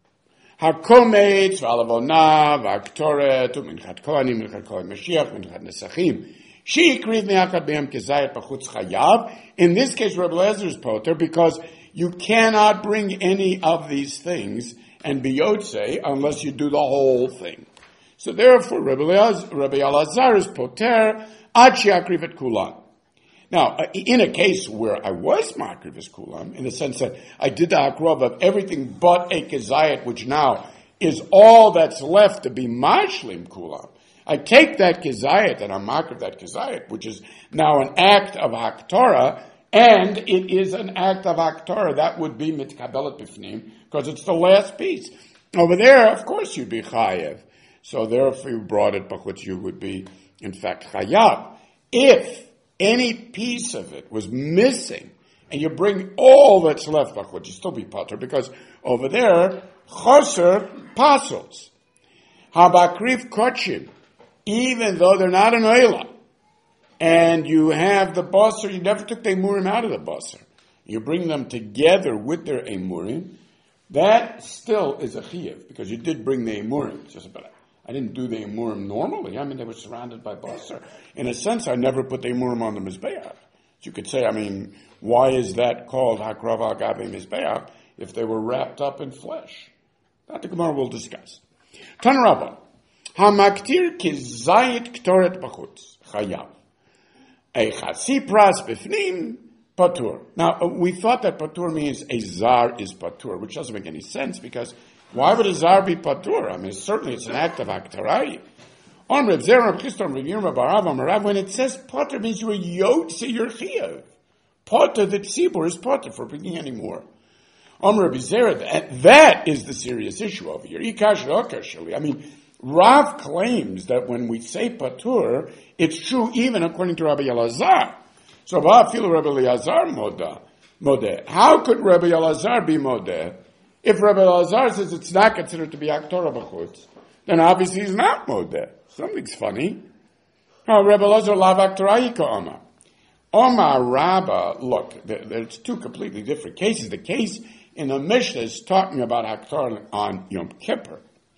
Hakometz, v'alavona, v'aktoret, u'minchat kohanim, minchat kohen Mashiach, minchat nesachim. Sheikriv me'akad be'em kezayit b'chutz chayav. In this case, Rabbi Elazar's poter, because you cannot bring any of these things and be yotze unless you do the whole thing. So therefore, Rabbi Elazar is poter, ad she'akriv et kulan. Now, in a case where I was makriv kulam, in the sense that I did the hakrav of everything but a kezayit, which now is all that's left to be mashlim kulam, I take that kezayit and I makriv that kezayit, which is now an act of haktorah, and it is an act of haktorah that would be mitkabelet bifnim, because it's the last piece. Over there, of course, you'd be chayev. So therefore, you brought it, but you would be, in fact, chayav. If any piece of it was missing, and you bring all that's left, would you still be pater? Because over there, choser passos. Habakrif kochim, even though they're not an oila, and you have the basar, you never took the emurim out of the basar. You bring them together with their emurim, that still is a chiyuv, because you did bring the emurim. Just about, I didn't do the Emurim normally. I mean, they were surrounded by Basar. In a sense, I never put the Emurim on the Mizbeach. So you could say, I mean, why is that called Hakrav al Gabe Mizbeach if they were wrapped up in flesh? That the Gemara will discuss. Tan Rabba, Hamaktir kizayit ktoret b'chutz, chayav. A chasi pras b'fnim, patur. Now, we thought that patur means a zar is patur, which doesn't make any sense, because why would a zar be patur? I mean, certainly it's an act of aktarai. On Reb Zera, Reb Chiston, Reb Yirma, Barav, Amarav, when it says patur, means you're yotze, you're chiyav. Patur, the tzibur, is patur for bringing any more. On Reb Zera, that is the serious issue over here. I mean, Rav claims that when we say patur, it's true even according to Rabbi Elazar. So, Rabbi Elazar modeh. How could Rabbi Elazar be modeh? If Rabbi Elazar says it's not considered to be aktorah b'chutz, then obviously he's not modeh. Something's funny. Oh, Rabbi Elazar lav aktorah yika Omar Rabba, look, there's two completely different cases. The case in the Mishnah is talking about aktorah on Yom Kippur.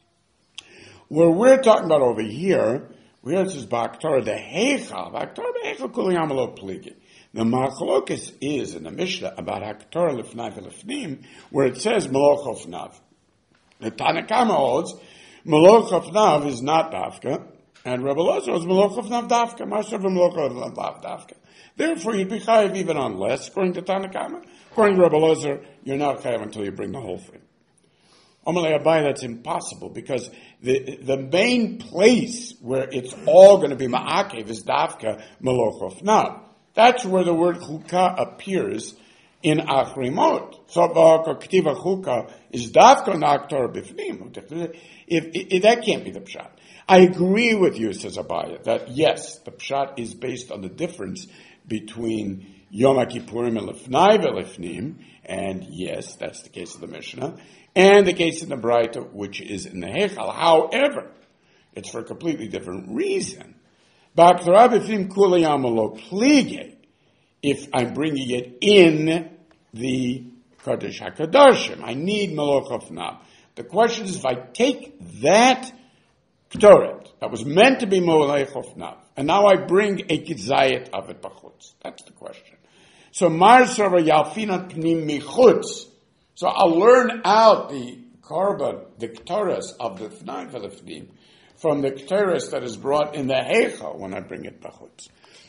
Where we're talking about over here, where it says Ba'aktorah the Heichal, Ba'aktorah Ba'Heichal Kuli Yamalo Pligi. The Machlokas is in the Mishnah about Aktorah Lefnai V'Lefnim, where it says Meloch Ofnav. The Tanakama holds Meloch Ofnav is not Dafka, and Rebbe Elazar is Meloch Ofnav Dafka, Master of Meloch Ofnav Dafka. Therefore, you'd be chayav even on less, according to Tanakama. According to Rebbe Elazar, you're not chayav until you bring the whole thing. Amalei Abai, that's impossible, because the the main place where it's all going to be ma'akev is dafka meloch ofnav. That's where the word chukah appears in Achrimot. So k'tiva chukah is dafka na'aktor b'fnim. If, if that can't be the pshat, I agree with you, says Abai, that yes, the pshat is based on the difference between Yom Kippurim and Lefnai v'Lefnim, and yes, that's the case of the Mishnah. And the case in the Braita, which is in the Heichal. However, it's for a completely different reason. If I'm bringing it in the Kodesh HaKadoshim, I need Meloch Ofnav. The question is, if I take that Ktoret, that was meant to be Meloch Ofnav, and now I bring a Kizayet of it B'chutz. That's the question. So, Mar Sarva Yalfinat Pnim Michutz. So I'll learn out the korban, the ktoras of the Fnai V'Lefnim, from the ktoras that is brought in the Heichal when I bring it b'chutz.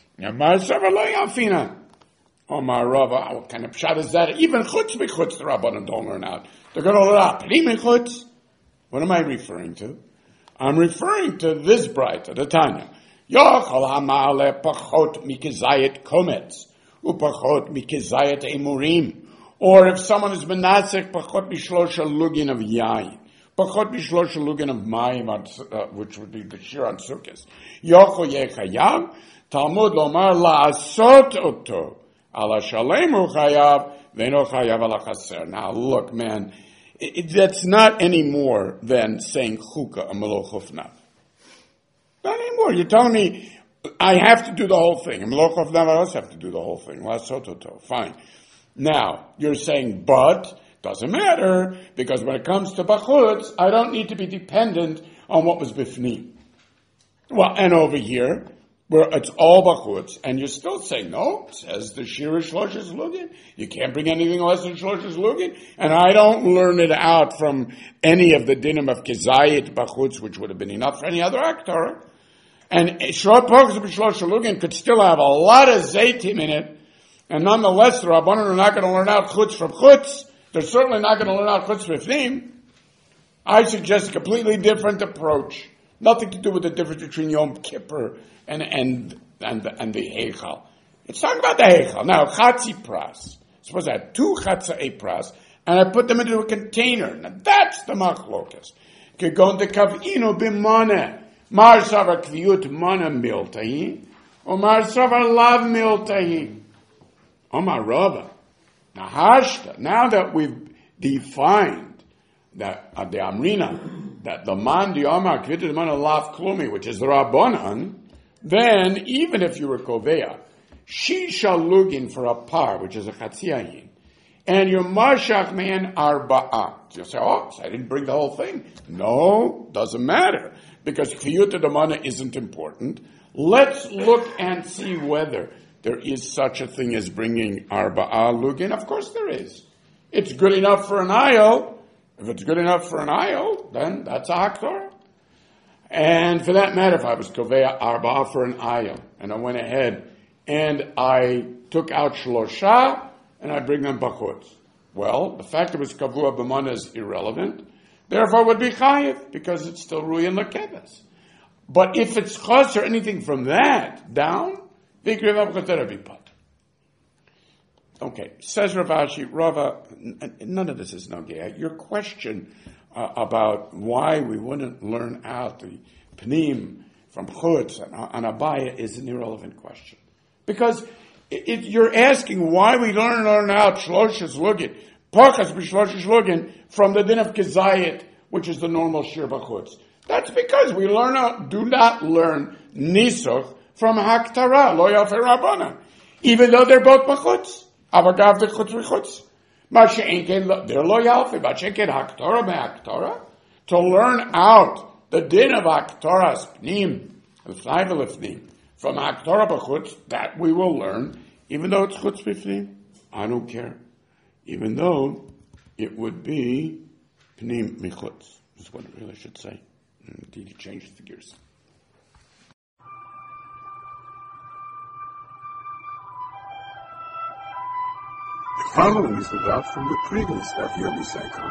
Omar Rava, what kind of pshat is that? Even chutz b'chutz, the Rabbanan don't learn out. They're going to learn out pnim b'chutz. What am I referring to? I'm referring to this Braita, the Tanya. Yochal ha'ma'aleh pachot mikizayet kometz, upachot mikizayet emurim. Or if someone has been nasek, pachot mishlosha lugin of yayin, pachot mishlosha lugin of mayim, uh, which would be the shir on sukkahs. Yochel yechayav, Talmud lomar la'asot oto, ala shalemu chayav, v'eno chayav ala chaser. Now look, man, it, it, that's not any more than saying chukah, a meloch ofnav. Not anymore. You're telling me I have to do the whole thing. A meloch ofnav, I also have to do the whole thing. La'asot oto. Fine. Now, you're saying, but, doesn't matter, because when it comes to bachutz, I don't need to be dependent on what was bifnim. Well, and over here, where it's all bachutz, and you're still saying, no, it says the shira shloshes lugin, you can't bring anything less than shloshes lugin, and I don't learn it out from any of the dinim of kezayit bachutz, which would have been enough for any other aktor. And short pokes of shloshes lugin could still have a lot of zaytim in it. And nonetheless, the Rabbanan are not going to learn out chutz from chutz. They're certainly not going to learn out chutz b'fnim. I suggest a completely different approach. Nothing to do with the difference between Yom Kippur and and and, and the Heichal. It's talking about the Heichal. Now, chatzi pras. Suppose I had two chatzai pras, and I put them into a container. Now, that's the machlokas. Kegon de kav'inu b'moneh. Mar savar kviyut moneh miltahi, or mar savar lav miltahi. Omar Rava, Nahashta, now that we've defined that uh, the Amrina, that the man the Omar kvitted man lav klumi, which is the Rabbanan, then even if you were Koveya, she shall lugin for a par, which is a chatziyayin, and your mashach man arba'ah. So you say, oh, so I didn't bring the whole thing. No, doesn't matter. because Kfiyut Damana isn't important. Let's look and see whether there is such a thing as bringing Arba'a Lugin. Of course there is. It's good enough for an aisle. If it's good enough for an aisle, then that's a Haktorah. And for that matter, if I was Kovea Arba'a for an aisle, and I went ahead and I took out Shlosha, and I bring them Bachutz. Well, the fact that it was Kavua B'mana is irrelevant. Therefore, it would be Chayiv, because it's still Rui and Lekeves. But if it's Chas or anything from that down, okay, says Rav Ashi, Rava, none of this is Nogea. Your question uh, about why we wouldn't learn out the Pnim from Chutz and, and Abaya is an irrelevant question. Because it, it, you're asking why we learn learn out Shloshes Lugin, Pachas B'Shloshes Lugin from the din of Kezayit, which is the normal Shir B'Chutz. That's because we learn out, do not learn Nisuch from Haktara, Lo Yafer Rabbana, even though they're both B'Chutz. Avagav the Chutz V'Chutz. Masha'enken, they're Lo Yafer, Masha'enken Haktara B'Haktara. To learn out the din of Haktara's Pnim, the Fnaivel Pnim, from Haktara B'Chutz, that we will learn, even though it's Chutz B'Pnim. I don't care. Even though it would be Pnim Michutz, is what it really should say. Indeed, he changes the gears. The following is the dot from the previous Daf Yomi cycle.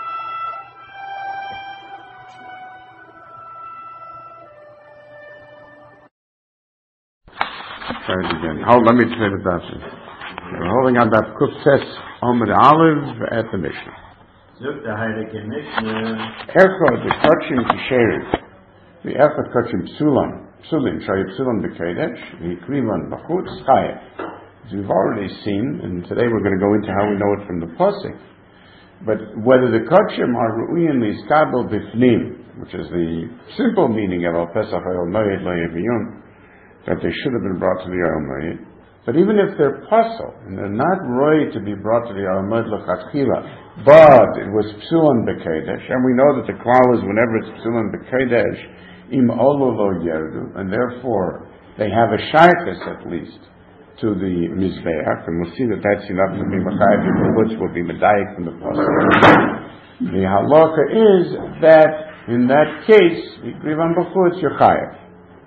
Try it again. Hold, let me try the daf. We're holding on that Kuftes Omer Olive at the Mishnah. Look, the Heilige Mishnah. Echad the Kachim Kisheres. The Echad Kachim Psulam. Psulim, Shayib Psulam Bekedesh. The Krivan Bachutz Chayev. As we've already seen, and today we're going to go into how we know it from the Pasuk. But whether the Kachim are Ru'in Liskabel Bifnim, which is the simple meaning of Al Pesach Al Moed Lo Yeviyun, that they should have been brought to the Al Moed. But even if they're puzzle, and they're not right to be brought to the Al Moed L'Chatchila, but it was Psulam Bekedesh, and we know that the klal is whenever it's Psulam Bekedesh, Im Olo Lo Yerdu, and therefore they have a shaykhis at least to the Mizbeach, and we'll see that that's enough to be Machayev, which will be Medayik from the Pasuk. The halacha is that in that case, Grivan B'chutz Yochayev.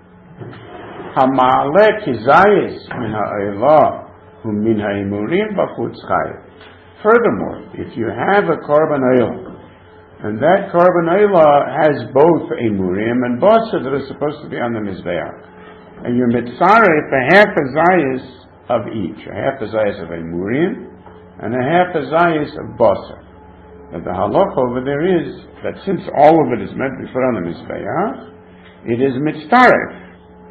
Hama'aleh kizayis min ha'elah hu min ha'imurim b'chutz chayev. Furthermore, if you have a korban oila, and that korban oila has both a murim and basar that are supposed to be on the mizbeach, and you're mitzaref a half a zayis of each, a half a zayis of a murim and a half a zayis of basar. But the halacha over there is that since all of it is meant to be put on the mizbeach, it is mitzaref.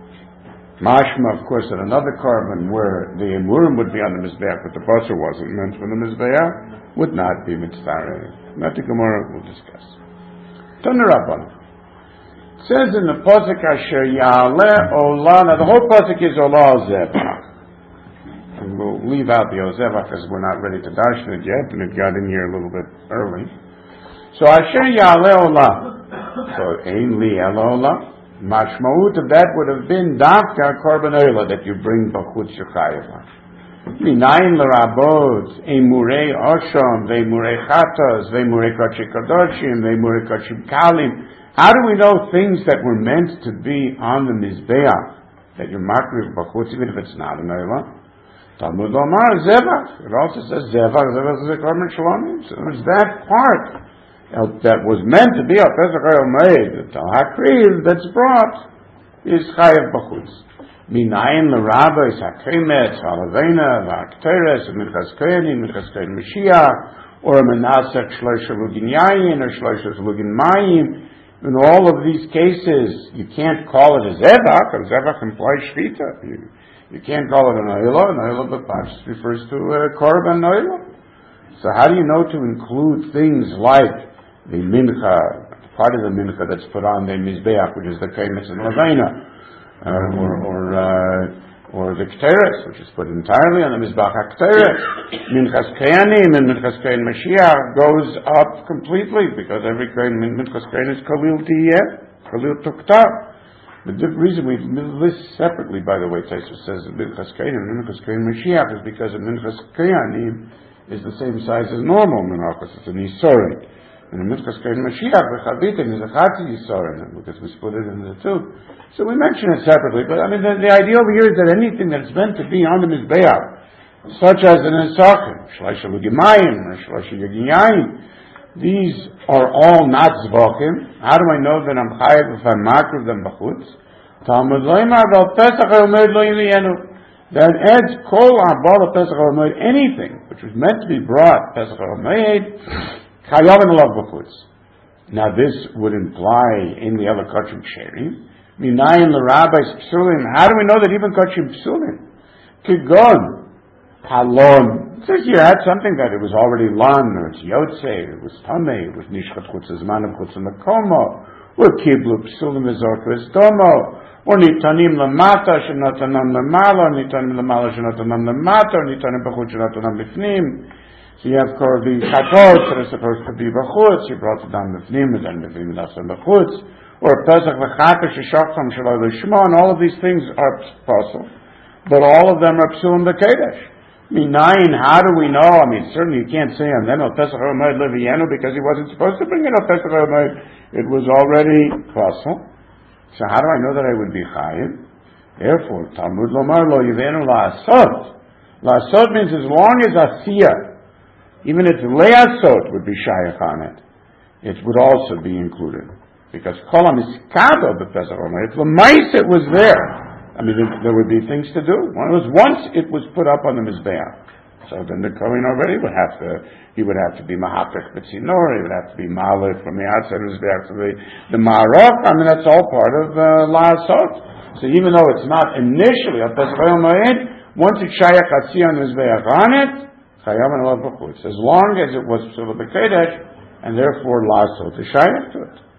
Mashma, of course, that another korban where the emurim would be on the mizbeach, but the basar wasn't meant for the mizbeach, would not be mitzvah. Not the Gemara we'll discuss. Tana Rabban. It says in the pasuk Asher Ya'aleh Olah. Now the whole pasuk is Olah Zevach, and we'll leave out the Ozevach because we're not ready to darshan it yet, and it got in here a little bit early. So Asher Ya'aleh Olah. So Ein Li Elo Olah. Mashmaut of that would have been Davka Korban Oila that you bring B'chutz Yochayev. Minayin l'rabot emurei osham ve'emurei chatos ve'emurei kachim kadoshim ve'emurei kachim kalim. How do we know things that were meant to be on the mizbeach that you're makriv B'chutz even if it's not an Oila? Talmud Omar Zevach. It also says Zevach. Zevach is a Korban Shalomim. So it's that part that was meant to be a Pesach Oil made, Tal Hakriv, that's brought, is Chayev B'chutz. Minayin l'Rabbis HaKemetz, Halavena, V'Akteres, Minchas Kohenim, Minchas Kohen Mashiach, or Menasek Shloisha Lugin Yayin, or Shloisha Lugin Mayim. In all of these cases, you can't call it a Zevach, because Zevach implies Shvita. You, you can't call it an Oila. An Oila B'Pashas refers to a Korban Oila. So how do you know to include things like the mincha, part of the mincha that's put on the mizbeach, which is the kemetz and lavena, uh, or or uh, or the kteres, which is put entirely on the mizbeach kteres. Minchas kehanim and minchas kehan Mashiach goes up completely because every kehan minchas kehan is kalil tiyeh, kalil tukta. The reason we list separately, by the way, Tosfos says that Minchas Kohanim and Minchas Kohen Mashiach is because the Minchas Kohanim is the same size as normal Menachos. It's an Yisorin. And the Minchas Kohen Mashiach, the Chavitim, is a Chatzi Yisorin, because we split it into two. So we mention it separately. But I mean, the, the idea over here is that anything that's meant to be on the Mizbeach, such as an Esachim, Shloisha Lugimayim, or Shloisha Yagiyayim, these are all not Zvachim. How do I know that I'm Chayav if I makriv them b'chutz? Talmud Loimar Val Pesach HaOmed Lo Yiliyenu. That adds Kol Abal Pesach HaOmed, anything which was meant to be brought Pesach HaOmed, Chayav and Love b'chutz. Now this would imply in the other Kachim Sherim, Minayin the rabbis Psulim. How do we know that even Kachim Psulim? Kigon, Halon. It says you had something that it was already lan, or it's yotzei, it was tamei, it was nishchat chutz zman of chutz makomo, or kiblu psulim ezorkes domo, or nitanim lamata shenotanam lamala, or nitanim lamala shenotanam lamata, or nitanim b'chutz shenotanam b'fnim. So you have called the chatot that are supposed to be b'chutz, you brought it down b'fnim, and then b'fnim nafsan b'chutz, or pesach v'chaper sheshacham shaloi l'shma, and all of these things are possible, but all of them are psulim b'kedesh. Minayin, how do we know? I mean, certainly you can't say on them, El Pesach HaOmed Levienu, because he wasn't supposed to bring in El Pesach HaOmed. It was already possible. So how do I know that I would be Chayiv? Therefore, Talmud Lomar Lo Yivenu La'asot. La'asot means as long as Asiyah, even if Le'asot would be Shayach on it, it would also be included. Because Kol HaMiskado B'Pesach HaOmed, if L'mais it was there, I mean, there would be things to do. One was once it was put up on the Mizbeach. So then the Kohen already would have to, he would have to be Mahapech B'Tzinor, he would have to be Malach from the outside of the Mizbeach to the, the Marok. I mean, that's all part of uh, La'asot. So even though it's not initially a Pesach HaMoed, once it's Shayach Hatzi on the Mizbeach on it, Chayav and Olav B'chutz. As long as it was Psulah B'Kedesh, and therefore La'asot is Shayach to it.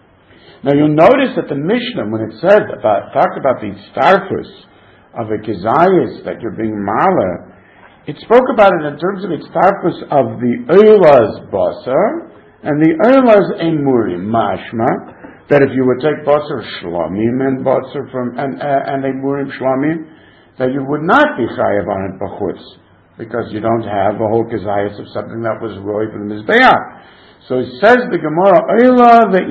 Now you'll notice that the Mishnah, when it said about, talked about the starfus of a kezayis that you're being mala, it spoke about it in terms of its starfus of the oilah's basar and the oilah's emurim, mashma, that if you would take basar shlamim and basar from, and, uh, and emurim shlamim, that you would not be chayav on it b'chutz, because you don't have a whole kezayis of something that was roy from the mizbeach. So it says the Gemara, Oila the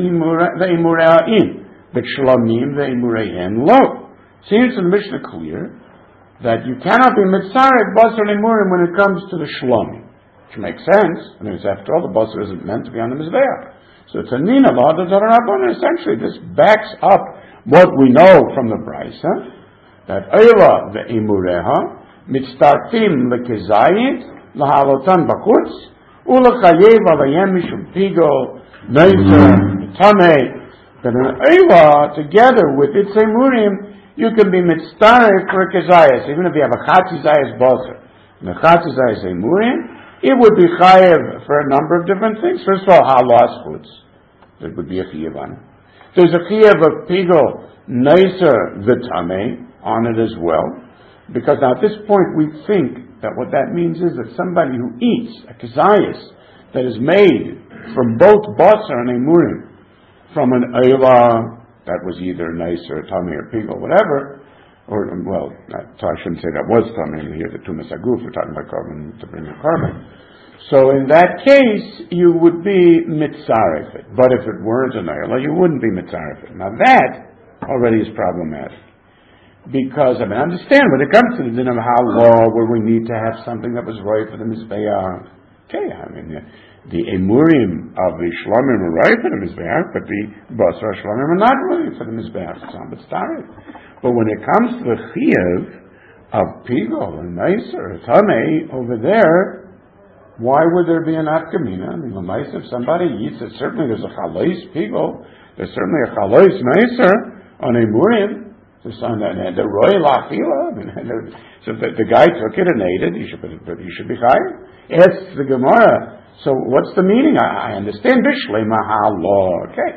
Imura'in, but Shlamim the Imura'in lo. Seems in the Mishnah clear that you cannot be Mitzarek Basar Imurim when it comes to the Shlamim. Which makes sense. I mean, after all, the Basar isn't meant to be on the Mizbeach. So it's a Nina law, the Zarabon. Essentially, this backs up what we know from the Brisa, that Oila the Imureha, Mitztarfim the Kezayit, Lahalotan Bakutz, Ulachayev alayem mishum pigo neiser tamei. That an Eilah, together with its emurim, you can be mitzdaref for a kezayis, even if you have a chatzizayis boser and a chatzizayis emurim, it would be chayev for a number of different things. First of all, halas chutz, that would be a chayev on it. There's a chayev of pigo neiser v'tamei on it as well, because now at this point we think that what that means is that somebody who eats a kezayis that is made from both basar and emurim, from an eilah that was either nice or tummy or pig or whatever, or, well, I shouldn't say that was tummy, here the tumas aguf, we're talking about carbon, to bring a carbon. So in that case, you would be mitzarefet. But if it weren't an eilah, you wouldn't be mitzarefet. Now that already is problematic. Because, I mean, understand, when it comes to the din of law, where we need to have something that was right for the Mizbeach, okay, I mean, the, the emurim of the shlamim are right for the Mizbeach, but the basar shlamim are not right for the Mizbeach. It's not mitzaref. But when it comes to the chiyuv of pigol and nicer, tamei, over there, why would there be an afkamina? I mean, if somebody eats it, certainly there's a chalais pigol, there's certainly a chalais nicer on emurim. The son that had the royal lachila. I mean, so the, the guy took it and ate it. He should, but he should be chayav. Asks the Gemara. So what's the meaning? I, I understand bishlei mahalo. Okay,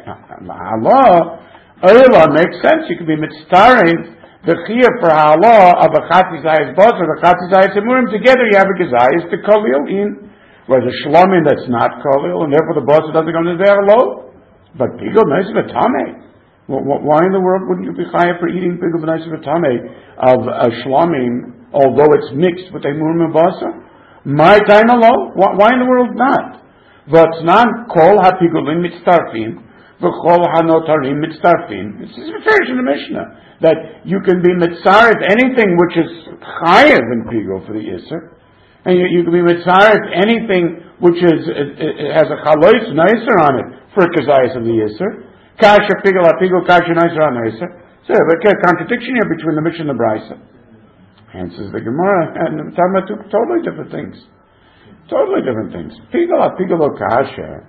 mahalo. Oila makes sense. You can be mitztarev the chiyuv for halo of a chatzizayis bos or the chatzizayis emurim together. You have a gezayis to kolil in. Whereas a shlamim that's not kolil, and therefore the bos doesn't come to the lo. But pigol knows the tamei. Why in the world wouldn't you be chayav for eating pigul b'naiser v'tamei of uh, shlamim, although it's mixed with a murim and basar? My time alone? Why in the world not? V'tznan kol ha-pigulim mitztarfim v'chol ha-notarim mitztarfim. This is referred in the Mishnah that you can be mitzaref anything which is chayav in pigul for the iser, and you, you can be mitzaref anything which is it, it has a chalois nicer on it for a kazayas of the iser. Kasha pigul ha-pigul kasha nicer on the iser. So there's a contradiction here between the Mishnah and the Brisa. Answers the Gemara, and we're talking about two totally different things. Totally different things. Pigul ha-pigul kasha.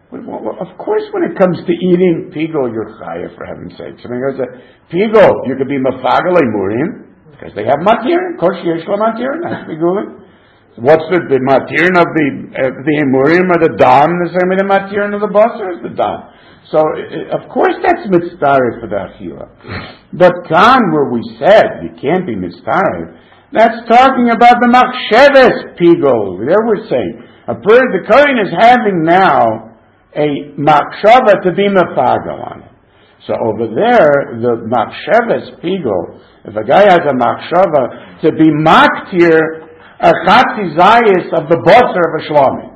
Of course, when it comes to eating pigul, you're chayav, for heaven's sake. Somebody goes, pigul, you could be mafagal murim, because they have matirin. Kosh yesh la matirin, that's pigulim. What's the, the matirin of the uh, the emurim or the dam? The same way the matirin of the basar is the dam. So, uh, of course, that's mitzdarif for the achila. But kan, where we said you can't be mitzdarif, that's talking about the machsheves pigul. There we're saying a person, the kohen is having now a machshava to be mefagal on it. So over there, the machsheves pigul, if a guy has a machshava to be maktir a chatzizayis of the basar of a shlami,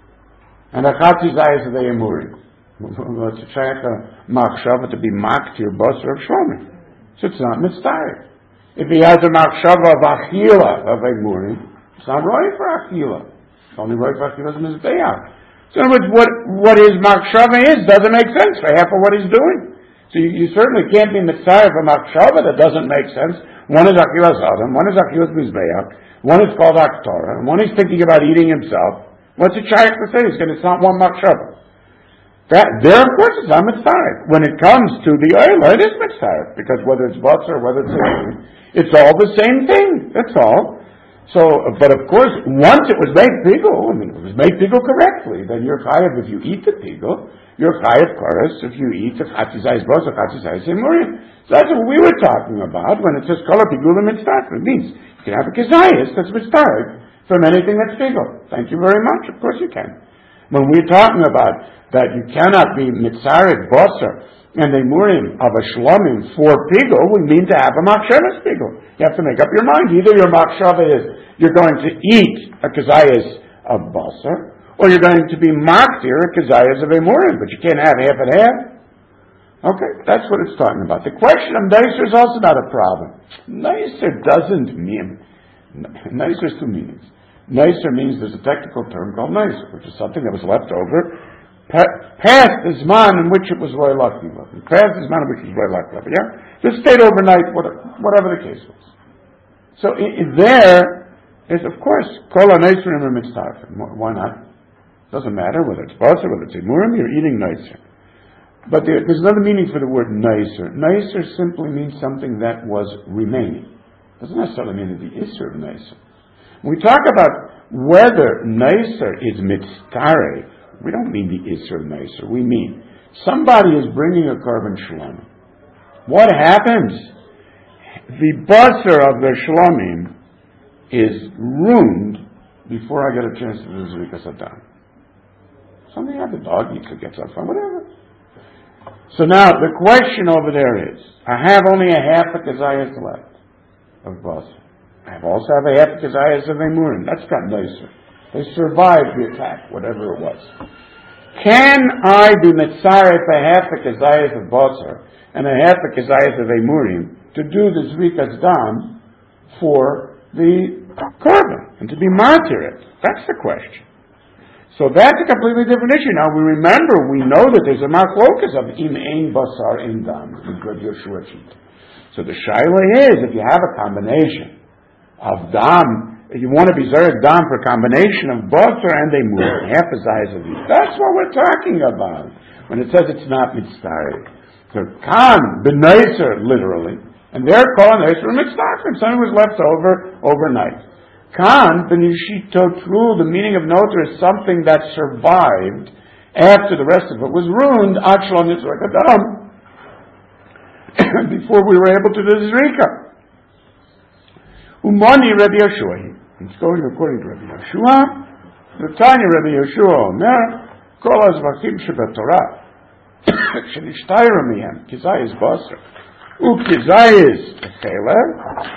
and a chatzizayis of the emurim. What's a shaykh a machshava to be maktir basar of shlami? So it's not mitzdarif. If he has a machshava of achila of emurim, it's not right for achila. It's only right for achila's mizbeach. So in other words, what, what his machshava is doesn't make sense for half of what he's doing. So you, you certainly can't be mitzdarif a machshava that doesn't make sense. One is achila's adam, one is achila's mizbeach. One is called Aktorah, and one is thinking about eating himself. What's a shaykh to say? He's going to, it's not one machshava. That, there, of course, it's not mitzdarif. When it comes to the oila, it is mitzdarif, because whether it's basar or whether it's emurim, it's all the same thing. That's all. So, but of course, once it was made pigul, I mean, it was made pigul correctly, then you're chayav if you eat the pigul, you're chayav koros if you eat the chatzizayis basar, chatzizayis emurim. So that's what we were talking about when it says kol ha-pigulim mitzdarif. It means you can have a kazayas that's mitzdarif from anything that's pigul. Thank you very much. Of course you can. When we're talking about that you cannot be mitzarif basar and emurim of a shlamim for pigul, we mean to have a machshavas pigul. You have to make up your mind. Either your machshava is you're going to eat a kazayas of basar, or you're going to be maktir a kazayas of emurim, but you can't have half and half. Okay, that's what it's talking about. The question of Neiser is also not a problem. Neiser doesn't mean, Neiser has two meanings. Neiser means there's a technical term called Neiser, which is something that was left over past the Zman in which it was Roy Lakiva. Past the Zman in which it was Roy Lakiva, yeah? Just stayed overnight, whatever the case was. So in, in there is, of course, Kol ha-Neiser and mitzdarif. Why not? Doesn't matter whether it's basar, whether it's emurim, you're eating Neiser. But there, there's another meaning for the word Neiser. Neiser simply means something that was remaining. It doesn't necessarily mean the Isser of Neiser. When we talk about whether Neiser is mitzdarif, we don't mean the Isser of Neiser. We mean somebody is bringing a korban shlamim. What happens? The basar of the shlamim is ruined before I get a chance to do Zrikas Adam. Something like the dog eats it, gets up on whatever. So now, the question over there is, I have only a half a kazayas left of basar. I also have a half a kazayas of emurim. That's not Neiser. They survived the attack, whatever it was. Can I be mitzaref a half a kazayas of basar and a half a kazayas of emurim to do the zrikas dam for the korban and to be martyred? That's the question. So that's a completely different issue. Now we remember, we know that there's a machlokas of im ein basar ein dam in Good Yeshua sheet. So the shaila is, if you have a combination of dam, you want to be zarek dam for a combination of basar and emur, half a zayas of these. That's what we're talking about when it says it's not mitzdarif. So kan b'neiser literally, and they're calling neiser mitzdarif. Something was left over overnight. Kan, the Nishito Tru, the meaning of Noter is something that survived after the rest of it was ruined, Achlan Yitzhak Adam, before we were able to do the Zrika. Umani Rabbi Yeshua, it's going according to Rabbi Yeshua, the Tanya Rabbi Yeshua Omer, Kol HaZvachim Shebet Torah, Shenishtaira mihem, kizayis basar. U kizayis chela.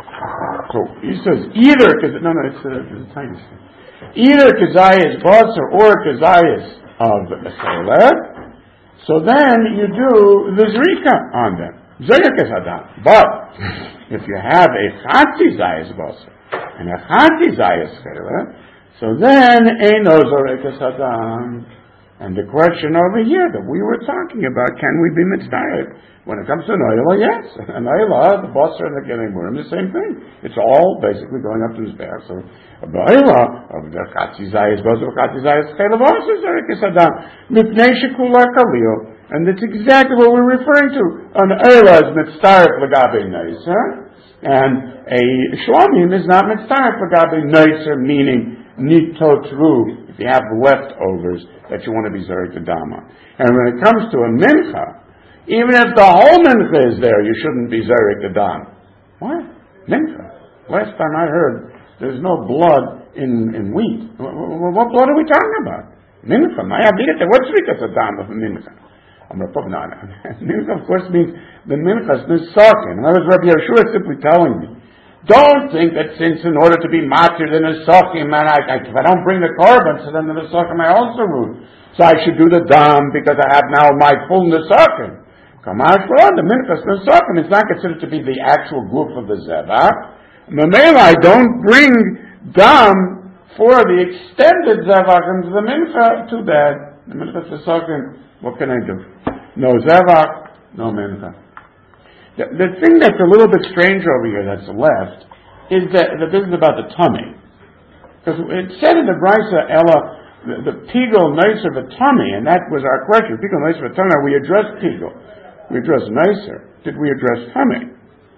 So he says either, no, no, it's a, it's a tiny thing. Either kizayis basar or kizayis of chela. So then you do the zrika on them. Zrika adam. But if you have a chatzi zayis basar and a chatzi zayis chela, so then eino zrika adam. And the question over here that we were talking about, can we be mitzvah? When it comes to Noila, yes. And Noila, the basar and the Genemurim, the same thing. It's all basically going up to his back. So, Noila, of the Chatzi Zayis, Basar, Chatzi Zayis, Chelav, also Zerikis Adam, Mipnei Shekula Kalil. And that's exactly what we're referring to. An Noila is mitzvah Lagabe Neiser, and a Shlomim is not mitzvah Lagabe Neiser, meaning Nitotru, if you have leftovers that you want to be Zerik the Dama. And when it comes to a Mincha, even if the whole Mincha is there, you shouldn't be Zerik the Dam. What? Mincha? Last time I heard, there's no blood in, in wheat. What blood are we talking about? Mincha. What's Rikas a Dam of Mincha? I'm going to put no, no. Mincha, of course, means the Mincha is Nisakin. In other words, Rabbi Yeshua is simply telling me, don't think that since in order to be matir the Nisakim, man, I, I, if I don't bring the carbon, so then the Nisakim I also root. So I should do the Dam because I have now my full Nisakim. Come on, the Minchas Nisakim, it's not considered to be the actual group of the Zevach. Mamela, I don't bring Dam for the extended Zevachim to the Mincha. Too bad. The Minchas Nisakim, what can I do? No Zevach, no Mincha. The, the thing that's a little bit strange over here that's left is that the business about the tummy. Because it said in the Brisa, Ella, the, the Pigel Nicer of the tummy, and that was our question. Pigel Nicer of the tummy, we addressed Pigel. We addressed Nicer. Did we address tummy?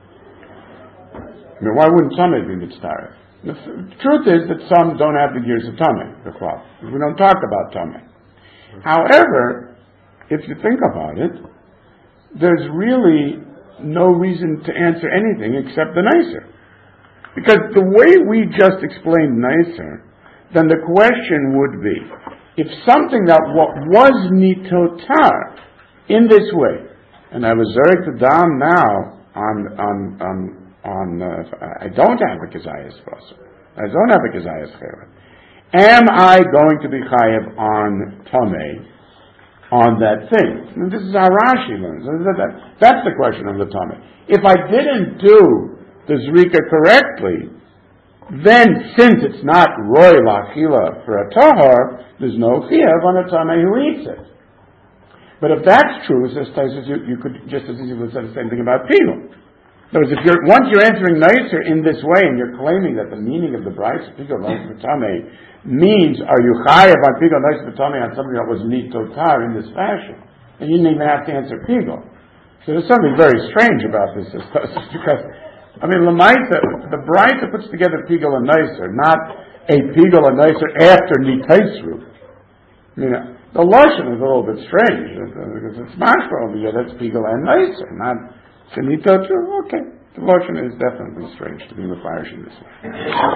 I mean, why wouldn't tummy be mitzvah? The f- truth is that some don't have the gears of tummy, the cloth. We don't talk about tummy. However, if you think about it, there's really no reason to answer anything except the nicer. Because the way we just explained nicer, then the question would be, if something that was nitotar in this way, and I was Zerik the Dam now on, on, on, on uh, I don't have a Kazayas Basar. I don't have a Kazayas Chayv. Am I going to be Chayev on Tomei on that thing? And this is how Rashi learns. That's the question of the Tomei. If I didn't do the Zrika correctly, then since it's not Roy Lachila for a Tahar, there's no Chayev on a Tomei who eats it. But if that's true, says Taisus, you, you could just as easily say the same thing about Pigel. In other words, if you're, once you're answering nicer in this way, and you're claiming that the meaning of the Brisa Pigel Nicer B'Tamei means, are you chayav on Pigel Nicer B'Tamei on something that was nitotar in this fashion, and you didn't even have to answer Pigel. So there's something very strange about this, because, I mean, Lamaisa, the Brisa puts together Pigel and Nicer, not a Pigel and Nicer after Nitaisru. I mean, the Lashon is a little bit strange, because it's mashma over here, that's Pigel and Nicer, not Shenito too. Okay. The Lashon is definitely strange to be Mefarish in this way.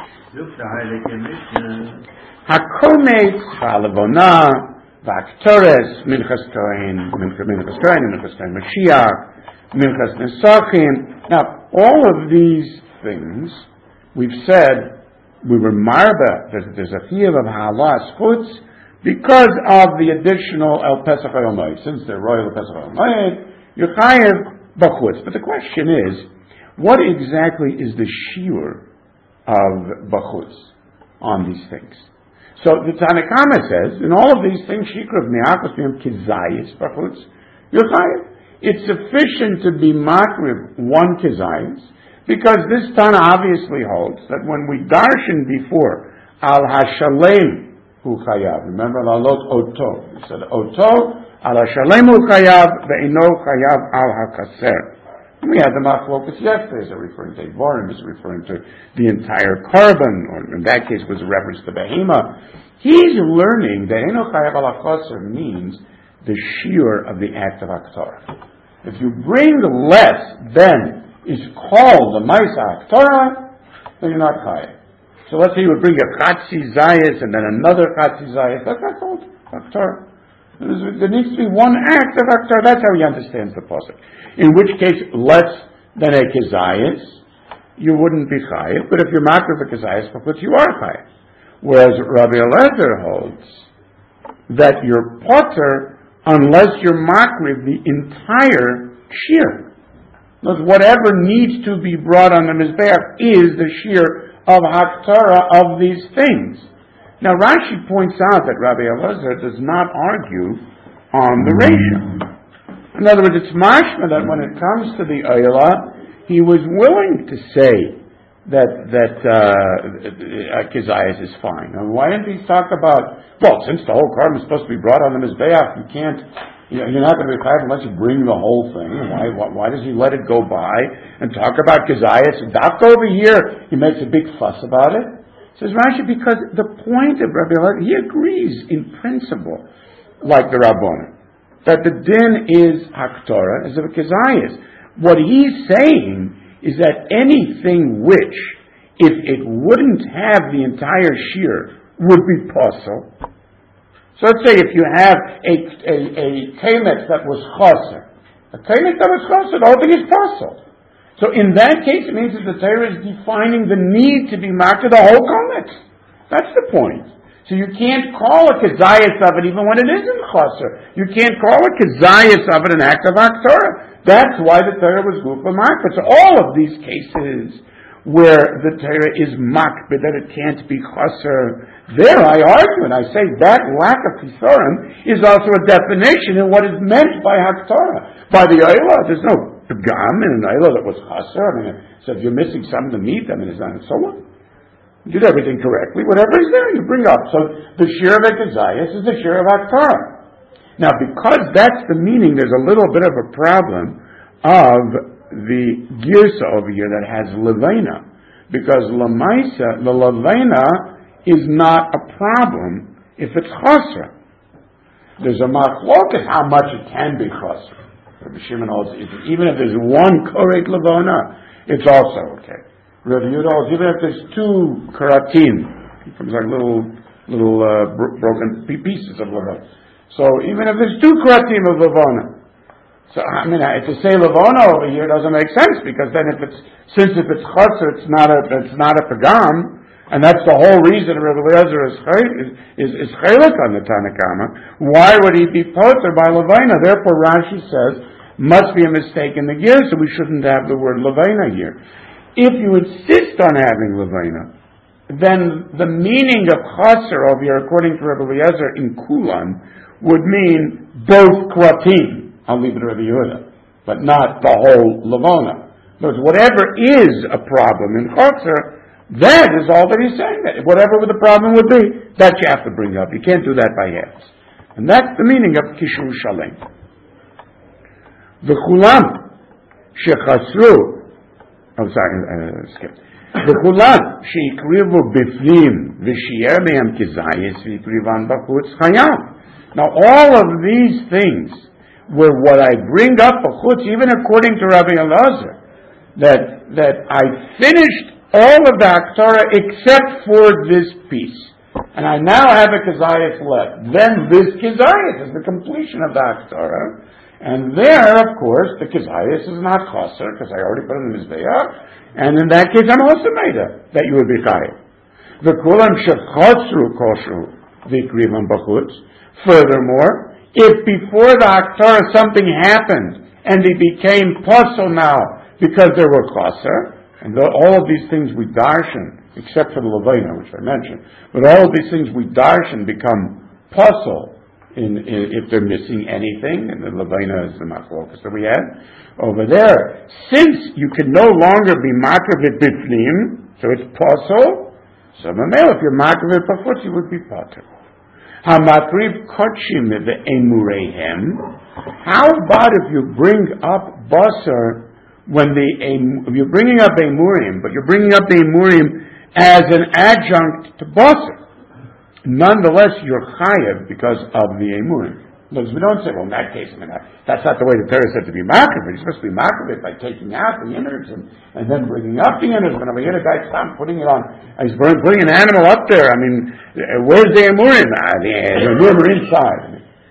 Hakometz, Halavona, Vaktores, Minchas Kohen, Minchas Kohen, Minchas Kohen Mashiach, Minchas Nesachim. Now, all of these things, we've said, we were marba, there's, there's a field of Halas Chutz, because of the additional El Pesach HaYom, since they're royal El Pesach HaYom, you're chayev bachutz. But the question is, what exactly is the shiur of bachutz on these things? So the Tanakama says, in all of these things, shikra of mi'akos miyam kizayis bachutz, you're chayev. It's sufficient to be makrib one kizayis, because this Tana obviously holds that when we darshan before al hashalem hu chayav. Remember, lalot oto. We said oto al hashalem hu chayav ve'ino chayav al hakaser. We had the machlokas yesterday. Is it referring to Vorim? Is it referring to the entire carbon? Or in that case, was a reference to behema. He's learning that eno chayav al hakaser means the shiur of the act of haktorah. If you bring less than is called the ma'isa haktorah, then you're not chayav. So let's say you would bring a chatzi zayis and then another chatzi zayis. That's not called haktorah. There needs to be one act of Haktarah. That's how he understands the pasuk. In which case, less than a kezayis, you wouldn't be chayiv. But if you're makriv a kezayis b'chutz, you are chayiv. Whereas Rabbi Eliezer holds that you're potter unless you're makriv the entire shear. Whatever needs to be brought on the mizbeach is the shear of Haktarah of these things. Now Rashi points out that Rabbi Eliezer does not argue on the ratio. In other words, it's mashma that when it comes to the Oyla, he was willing to say that that uh, Kezias is fine. Now, why didn't he talk about, well, since the whole carbon is supposed to be brought on the Mizbeach, you can't, you know, you're not going to be chayav unless you bring the whole thing. Why, why, why does he let it go by and talk about Kezias? And Dafka over here, he makes a big fuss about it. Says Rashi, because the point of Rabbi Eliezer, he agrees in principle, like the Rabbanan, that the din is Haktorah, as of a Kezias. What he's saying is that anything which, if it wouldn't have the entire shear, would be possible. So let's say if you have a a, a kemet that was chaser, a kemet that was chaser, the whole thing is possible. So in that case, it means that the Torah is defining the need to be marked to the whole kemet. That's the point. So you can't call a kezayis of it even when it isn't chaser. You can't call a kezayis of it an act of Haktorah. That's why the Torah was gufa makbid. So all of these cases where the Torah is makbid, that it can't be chaser, there I argue and I say that lack of chisaron is also a definition of what is meant by Haktorah. By the Oyla, there's no pagam in an Oyla that was chaser. I mean, so if you're missing something to meet, I mean, it's not so what? You did everything correctly. Whatever is there, you bring up. So the shir of Kezias is the shir of Haktarah. Now, because that's the meaning, there's a little bit of a problem of the girsa over here that has levena, because lamaisa, the levena is not a problem if it's chasra. There's a machloket how much it can be chasra. Rabbi Shimon holds even if there's one korek levena, it's also okay. Rabbi Yehuda holds even if there's two karatim, it comes like little little uh, bro- broken pieces of levena. So even if there's two karatim of levena, so I mean, to say levona over here doesn't make sense, because then if it's since if it's chutzer, it's not a it's not a pagam, and that's the whole reason Rabbi Eliezer is is is chelik on the Tanakama. Why would he be poter by levena? Therefore, Rashi says must be a mistake in the gear, so we shouldn't have the word levena here. If you insist on having levena, then the meaning of chaser over here, according to Rabbi Eliezer in Kulan, would mean both kratim. I'll leave it to Rabbi Yehuda, but not the whole levona. Because whatever is a problem in chaser, that is all that he's saying. That whatever the problem would be, that you have to bring up. You can't do that by halves. And that's the meaning of Kishur Shalem. The chulam shechasru. I'm sorry, uh, skip. The chulam sheikrivu bifnim v'shier me'am kizayis v'ikrivan b'chutz chayam. Now all of these things were what I bring up b'chutz, even according to Rabbi Eliezer, that that I finished all of the Haktarah except for this piece, and I now have a kezayis left. Then this kezayis is the completion of the Haktarah. And there, of course, the kezayis is not chaser, because I already put it in the mizbeach, and in that case, I'm also made up that you would be chayiv. The kulam shechasru koshu v'ikrivan b'chutz. Furthermore, if before the Haktarah something happened and they became posel now because there were chaser, and the, all of these things we darshan, except for the levena, which I mentioned, but all of these things we darshan become posel. In, in, if they're missing anything, and the levena is the machlokas that we had over there. Since you can no longer be makravit bifnim, so it's posel. So mamel, if you're makravit b'chutz, you would be potter. Hamakriv kochim ve'emurehem. How about if you bring up basar when the if you're bringing up emurim, but you're bringing up the emurim as an adjunct to basar? Nonetheless, you're chayav because of the emurim. Because we don't say, well, in that case, I mean, that's not the way the Torah said to be makravit. You're supposed to be makravit by taking out the innards and, and then bringing up the innards. When I hear a guy stop putting it on, he's putting an animal up there. I mean, where's the emurim? Ah, the emurim are inside.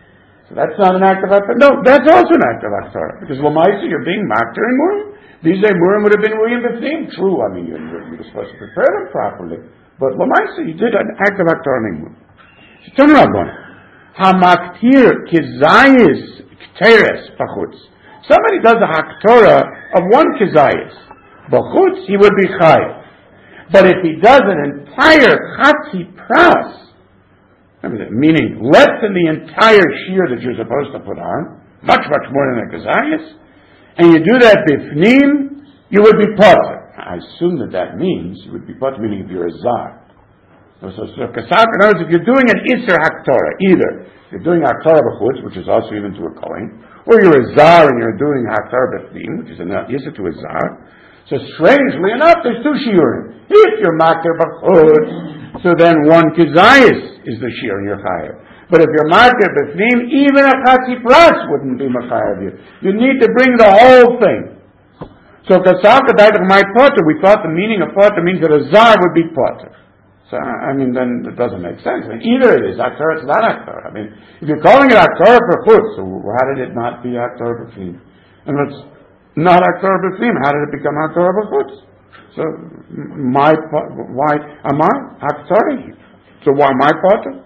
So that's not an act of Haktorah. No, that's also an act of Haktorah. Because Lamaisa, you're being Makter and Murim. These Murim would have been William B'fnim. True, I mean, you were supposed to prepare them properly. But Lamaisa, you did an act of Haktorah and Murim. So turn around going, Hamaktir Kizayis Kteres Bachutz. Somebody does a Haktorah of one Kizayis. Bachutz, he would be Chayav. But if he does an entire Chatzi Pras, meaning less than the entire shear that you're supposed to put on, much, much more than a Kazayas, and you do that bifnim, you would be potter. I assume that that means you would be potter, meaning if you're a zar. So, so, so Kasaka, in other words, if you're doing an Isser Haktorah, either you're doing Haktorah b'chutz, which is also even to a Kohen, or you're a zar and you're doing Haktorah b'fnim, which is an Isser to a zar. So strangely enough, there's two shiurim. If you're Makter b'chutz, so then one Kizayis is the shear in your chayav. But if you're Makter b'fnim, even a Chatzi Pras wouldn't be Machayav you. You need to bring the whole thing. So Kasaka died of my potter. We thought the meaning of potter means that a zar would be potter. So, I mean, then it doesn't make sense. I mean, either it is Haktorah, it's not Haktorah. I mean, if you're calling it Haktorah b'chutz, so how did it not be Haktorah b'fnim? And it's not Haktorah b'fnim, how did it become Haktorah b'chutz? So, my, why, am I Haktorah? So why my potter?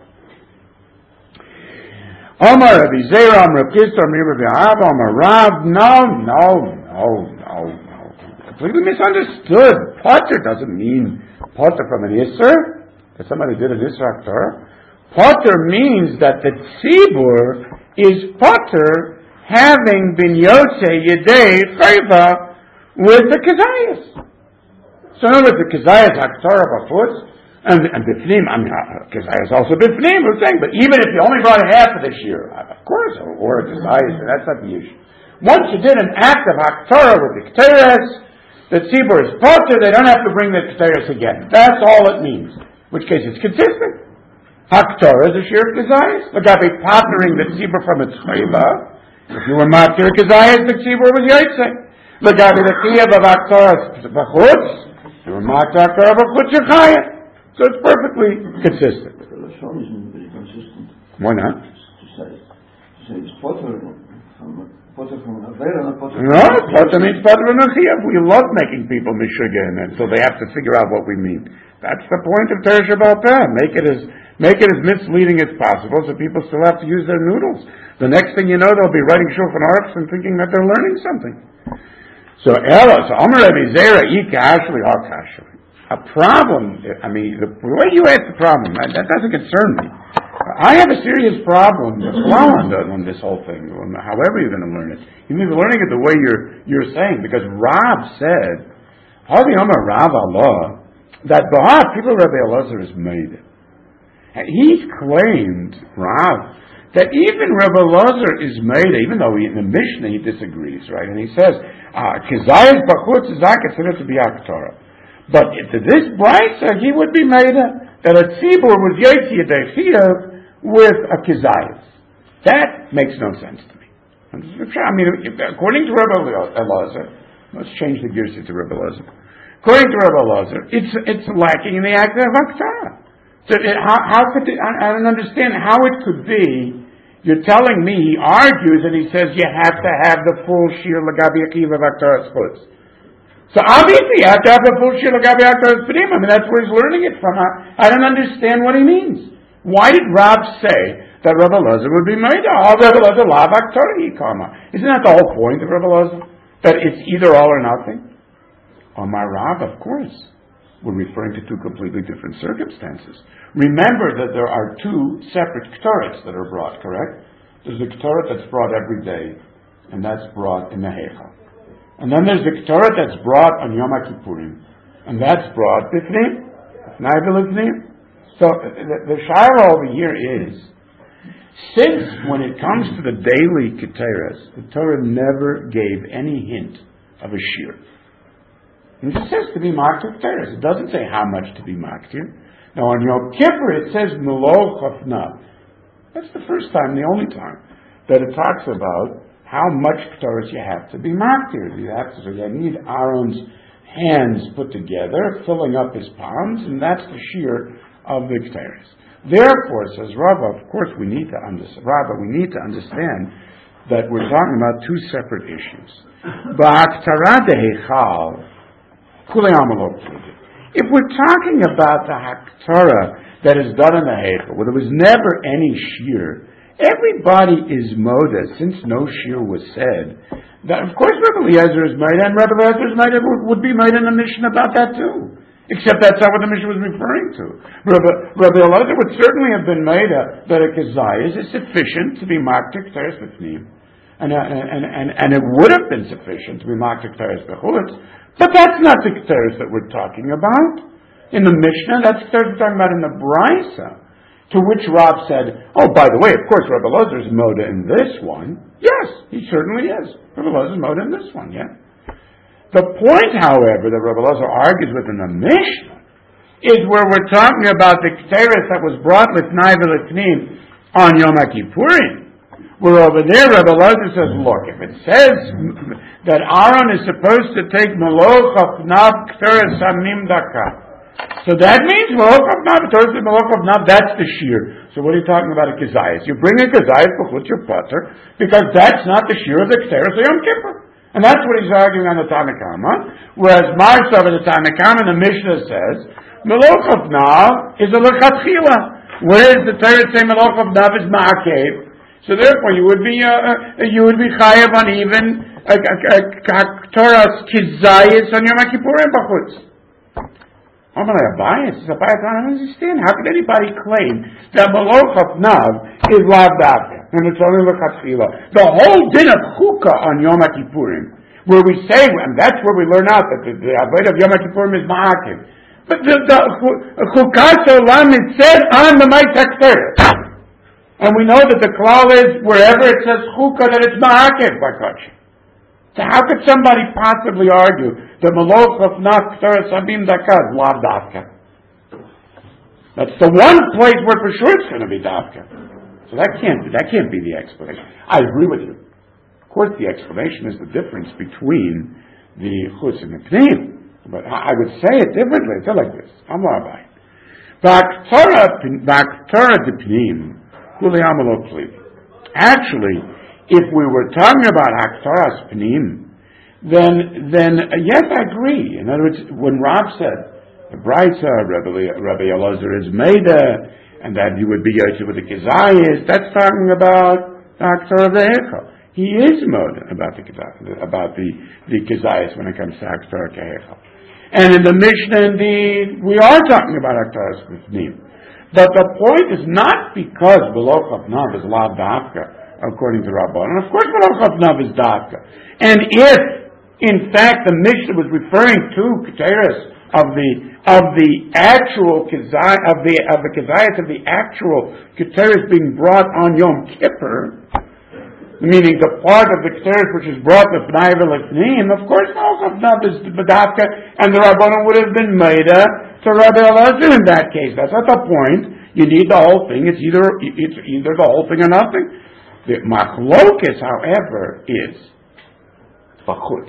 Omar Rabbi Zera, Omar Rabbi Kista, Omar Rabbi Ahab, Omar Rav, no, no, no, no, no. Completely misunderstood. Potter doesn't mean potter from an Isser, that somebody did an Isser Haktorah. Potter means that the Tzibur is potter having been Yotzei Yedei Chayva with the Kazayas. So in other words, the Kazayas Haktorah b'chutz, and, and Bifnim, I mean, Kazayas also Bifnim, we're saying, but even if you only brought half of the shear, of course, or, or a Kazayas, that's not the issue. Once you did an act of Haktorah with the Kteres, the Tzibur is potter, they don't have to bring the Kteres again. That's all it means. In which case it's consistent. Haktorah is a shear of Kazayas. Look, I'd be partnering the Tzibur from its Chayva. If you were Makter Kazayas, the Tzibur was Yotzei. Look, I'd be the Chiyav of Haktorah b'chutz. If you were Makter Haktorah b'chutz, you're Chayav. So it's perfectly consistent. But the Lashon isn't very consistent. Why not? To say, to say it's potter from potter from an Avera, not potter. No, potter means potter from a Chiyav. We love making people mishugah, and so they have to figure out what we mean. That's the point of Teresh Baal Peh. Make it as make it as misleading as possible, so people still have to use their noodles. The next thing you know, they'll be writing Shulchan Aruchs and thinking that they're learning something. So Ella, so Amar Rabbi Zera, Ika Ashli, Akashli. A problem, I mean, the, the way you ask the problem, that, that doesn't concern me. I have a serious problem with on, on this whole thing, however you're going to learn it. You need to be learning it the way you're you're saying, because Rav said, Havi Amar Rav Allah, that Bahar, people Rabbi Elazar is made. And he's claimed, Rav, that even Rabbi Elazar is made, even though he, in the Mishnah he disagrees, right? And he says, Kizayas Bachutz is not considered to be Haktorah. But to this brisa, he would be made a, that a tzibur was Yotzei Yedei Chiyuv with a Kizayas. That makes no sense to me. I mean, according to Rabbi Elazar, let's change the gears to Rabbi Elazar. According to Rabbi Elazar, it's it's lacking in the act of Haktorah. So it, how, how could it, I, I don't understand how it could be. You're telling me he argues and he says you have to have the full shir l'gabi akiva of Haktorah Chutz. So obviously you have to have the full shir l'gabi Haktorah P'nim. I mean that's where he's learning it from. I, I don't understand what he means. Why did Rav say that Rabbi Elazar would be made? Oh, Rabbi Elazar lav Haktorah yikama. Isn't that the whole point of Rabbi Elazar? That it's either all or nothing. On my Rav, of course, we're referring to two completely different circumstances. Remember that there are two separate Ktorets that are brought, correct? There's the Ktoret that's brought every day, and that's brought in the Heichal. And then there's the Ktoret that's brought on Yom Kippurim, and that's brought Bifnim, Bifnim. So the, the Shaila over here is, since when it comes to the daily Keteres, the Torah never gave any hint of a shir. It just says to be Maktir Keteres. It doesn't say how much to be Maktir. Now on Yom Kippur it says Melo Chafna. That's the first time, the only time, that it talks about how much Keteres you have to be Maktir. You have to, so you need Aaron's hands put together, filling up his palms, and that's the shear of the Keteres. Therefore, says Rava, of course we need to understand, Rava, we need to understand that we're talking about two separate issues. If we're talking about the Haktorah that is done in the Heichal, where there was never any shear, everybody is moda, since no shear was said, that of course Rabbi Eliezer is made, and Rabbi Eliezer is made, would be made in the Mishnah about that too. Except that's not what the Mishnah was referring to. Rabbi, Rabbi Eliezer would certainly have been made a, that a Kazayas is sufficient to be Maktik Teres B'Fnim. And, and, and, and it would have been sufficient to be Maktik Teres B'Chutz. But that's not the Keteres that we're talking about. In the Mishnah, that's Keteres we're talking about in the Brisa. To which Rav said, oh, by the way, of course, Rabbi Eliezer is Moda in this one. Yes, he certainly is. Rabbi Eliezer is Moda in this one, yeah. The point, however, that Rabbi Eliezer argues with in the Mishnah is where we're talking about the Keteres that was brought with Nai V'Lefnim on Yom HaKippurim. Where over there, Rabbi Eliezer says, look, if it says that Aaron is supposed to take Meloch of Nav Keteres Samim Daka, so that means Meloch of Nav, Meloch of Nav, that's the shear. So what are you talking about a Kazayas? You bring a Kazayas b'chutz your potter, because that's not the shear of the Keteres of Yom Kippur. And that's what he's arguing on the Tanakama. Whereas Marsav of the Tanakama, the Mishnah says, Meloch of Nav is a Lechatchila. Whereas the Torah say Meloch of Nav is Ma'akev. So therefore you would be, uh, you would be chayav on even Torah's Kizayis on Yom HaKippurim b'chutz. I'm not a bias. It's a bias. I don't understand. How could anybody claim that Meloch of Nav is Lav Davka? And it's only L'chatchila. The whole din of Chukah on Yom HaKippurim, where we say, and that's where we learn out that the, the Avodah of Yom HaKippurim is Ma'akiv. But the, the Chukas Olam is said on the Ma'at HaKteres. And we know that the klal is, wherever it says Chukah, that it's Ma'akiv by Kachim. So how could somebody possibly argue that Meloch of Nav Keteres Samim Daka is Lav Davka? That's the one place where for sure it's going to be Davka. So that can't that can't be the explanation. I agree with you. Of course, the explanation is the difference between the Chutz and the Pnim. But I would say it differently. It's like this. I'm Rabbi. B'Aktorah de Pnim, Kuli Amalot Pli. Actually, if we were talking about Haktorah's Pnim, then, then uh, yes, I agree. In other words, when Rav said, the Brisa, Rabbi, Rabbi Eliezer is Meida, and that you would be Yosef with the Kizayis, that's talking about the Haktorah of the Heichal. He is Moda about the about the, the Kizayis when it comes to Haktorah Kehechal. And in the Mishnah, indeed, we are talking about Haktorah's Pnim. But the point is not because Meloch of Nav is Lav Davka, according to Rabban. And of course, Meloch of Nav is Davka. And if, in fact, the Mishnah was referring to Keteres of the of the actual Kizay of the of the Kizayas of the actual Keteres being brought on Yom Kippur, meaning the part of the Keteres which is brought with B'nai V'Lefnim, of course, Meloch of Nav is Davka, and the Rabbanon would have been Meida to Rabbi Eliezer in that case. That's not the point. You need the whole thing. It's either it's either the whole thing or nothing. The machlokes, however, is b'chutz.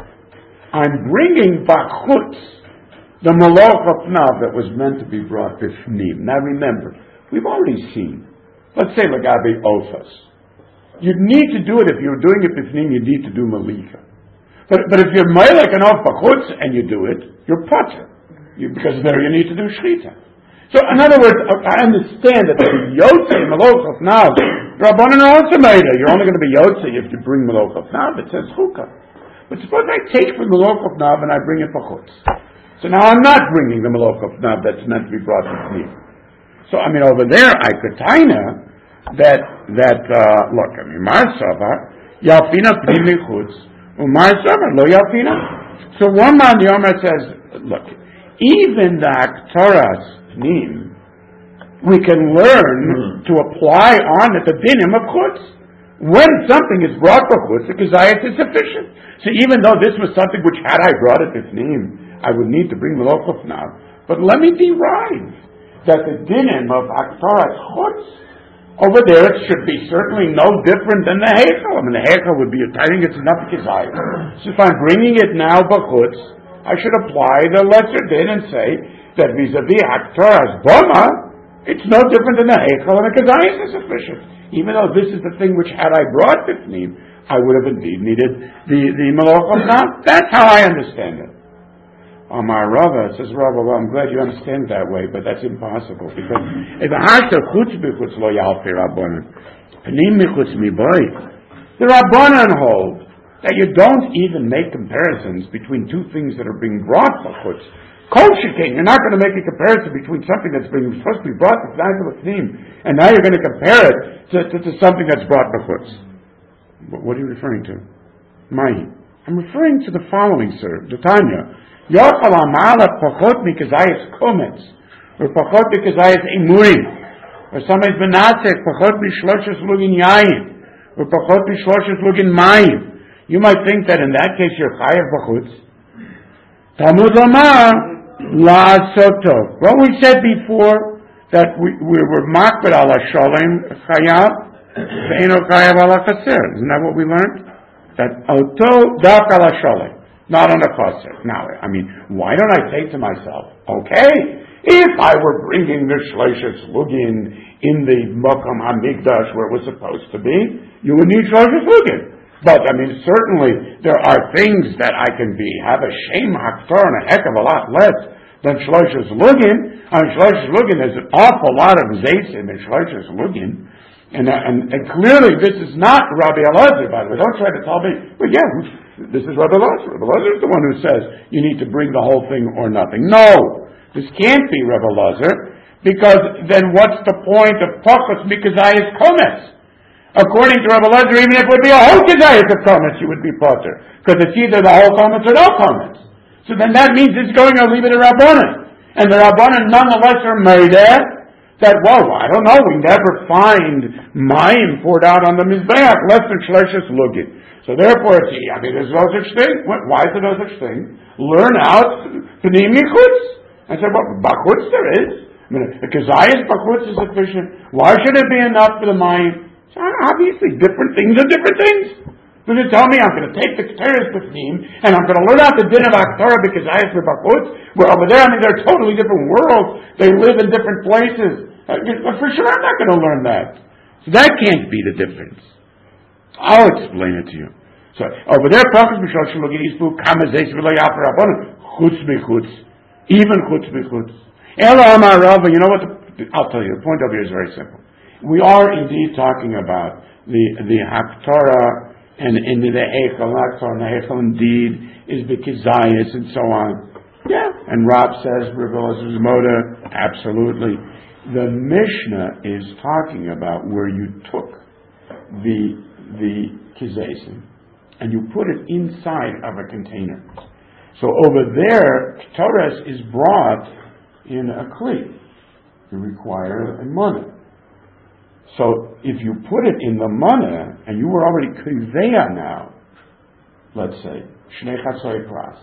I'm bringing b'chutz the Meloch of Nav that was meant to be brought b'fnim. Now remember, we've already seen. Let's say Lagabe Ofas. You'd need to do it if you're doing it b'fnim. You need to do malika. But but if you're meilek and off b'chutz and you do it, you're pater. You, because there you need to do shchita. So, in other words, I understand that the Yotze, Meloch of Nav, Rabbanan are also made. You're only going to be Yotze if you bring Meloch of Nav. It says Chukah. But suppose I take from Meloch of Nav and I bring it B'chutz. So now I'm not bringing the Meloch of Nav that's meant to be brought to Pnim. So, I mean, over there, I could taina that, that, uh, look, I mean, Marsava, Yalfina Pnim Lichutz, Umarsava, Lo Yalfina. So one man, the Omer says, look, even the Haktorah's Pnim, we can learn mm-hmm. to apply on it the dinim of chutz. When something is brought for chutz, the kizayis is sufficient. So even though this was something which, had I brought it to Pnim, I would need to bring the Meloch of Nav. But let me derive that the dinim of Haktorah's chutz, over there it should be certainly no different than the heichal. I mean, the heichal would be, I think it's enough kizayis. So if I'm bringing it now b'chutz, I should apply the lesser din and say that vis-a-vis Haktorah's Boma, It's no different than the Heichal and the Kazayas is sufficient. Even though this is the thing which, had I brought Bifnim, I would have indeed needed the, the Melochim now. That's how I understand it. Amar Rava says, Rava, well, I'm glad you understand that way, but that's impossible. Because if a Hashtag Chutz B'chutz Lo Yalfi Rabbanan, Panim Michutz Miboy, the Rabbanan hold that you don't even make comparisons between two things that are being brought for Chutz. Kol Shekin, you're not going to make a comparison between something that's being supposed to be brought to B'chutz, and now you're going to compare it to, to, to something that's brought for Chutz. What are you referring to? Mai. I'm referring to the following, sir. The Tanya. Yochal amala pachot mikazayis komets, or pachot mikazayis imurim, or somebody's benasek pachot mishloshes lugin yayin, or pachot mishloshes lugin mayim. You might think that in that case you're chayav b'chutz. Talmud Lomar la soto. What we said before, that we, we were makbid ala sholem chayav, ve'eno chayav ala chaser. Isn't that what we learned? That auto dak ala sholem. Not on a chaser. Now, I mean, why don't I say to myself, okay, if I were bringing the shleishes lugin in the Mokom HaMikdash where it was supposed to be, you would need shleishes lugin. But, I mean, certainly there are things that I can be, have a shem haktor and a heck of a lot less than shleishes lugin. I mean, shleishes lugin, there's an awful lot of zaysim in shleishes lugin. And, uh, and, and clearly this is not Rabbi Elazar, by the way. Don't try to tell me, well, yeah, this is Rabbi Elazar. Rabbi Elazar is the one who says you need to bring the whole thing or nothing. No, this can't be Rabbi Elazar, because then what's the point of Pachos Mikazayas Kometz? According to Rabbi Elazar, even if it would be a whole Kazayas of Kometz, you would be Potter. Because it's either the whole Kometz or no Kometz. So then that means it's going to leave it to Rabbanan. And the Rabbanan nonetheless are made there. That, well, I don't know, we never find mayim poured out on the Mizbeach, less than Shleishas Lugin. So therefore, it's, I mean, there's no such thing. Why is there no such thing? Learn out P'nim Yichutz. I said, well, Bachutz there is. I mean, the Kazayas Bachutz is sufficient. Why should it be enough for the mayim? So obviously, different things are different things. So you tell me I'm going to take the Keteris P'nim, and I'm going to learn out the din of Aktorah because I have Bachutz, where over there, I mean, they're totally different worlds. They live in different places. Uh, for sure, I'm not going to learn that. So that can't be the difference. I'll explain it to you. So over there, Pachos Mishlosh Lugin Isbu Kamazes V'Lo Yalfi Rabbanan Chutz B'chutz, even Chutz B'chutz. Ela Amar Rava. You know what? The, I'll tell you. The point over here is very simple. We are indeed talking about the the Haktorah and and the Heichal Haktorah, and the Heichal indeed is the Kizayas and so on. Yeah, and Rab says Rabbi Elazar's Moda, absolutely. The Mishnah is talking about where you took the the kizesim and you put it inside of a container. So over there, Torah is brought in a kli. You require a mana. So if you put it in the mana and you were already kizeya now, let's say shnei chatzoi pras.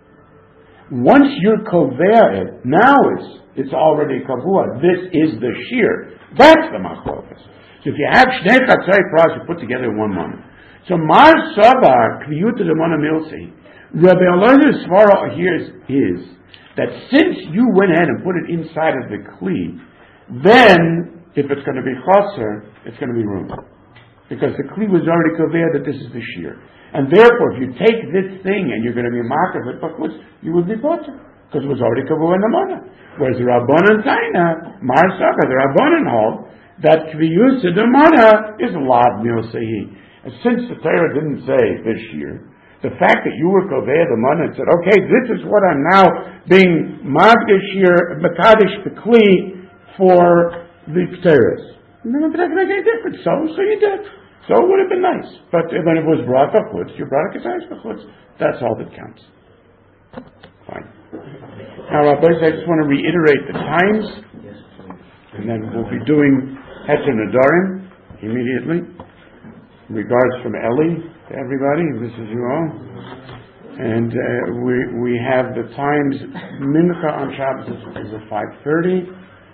Once you're kovea it, now it's it's already kavua. This is the shear. That's the machlokas. So if you have shnei chatzai pras, you put together in one mana. So mar savar kviyut the mana milsi. Rabbi Elazar's svara here is, is that since you went ahead and put it inside of the kli, then if it's going to be chaser, it's going to be room, because the kli was already kovea that this is the shear. And therefore, if you take this thing and you're going to be marked with bachutz, you would be potter, because it was already kavu in the mana. Whereas the Rabbanan Taina, Mar Saka, the Rabbanan hold that kviyus the mana is lad milsehi. And since the Torah didn't say this year, the fact that you were kovei the mana and said, okay, this is what I'm now being magdish here, makadish bekli for the Torahs. And then it doesn't make any difference. So, so you did. So it would have been nice. But when it was brought b'chutz, you brought a k'zayis b'chutz. That's all that counts. Fine. Now, Rabbi, I just want to reiterate the times, and then we'll be doing Heter Nadarim immediately. Regards from Eli to everybody. This is you all. And uh, we we have the times. Mincha on Shabbos is, is at five thirty.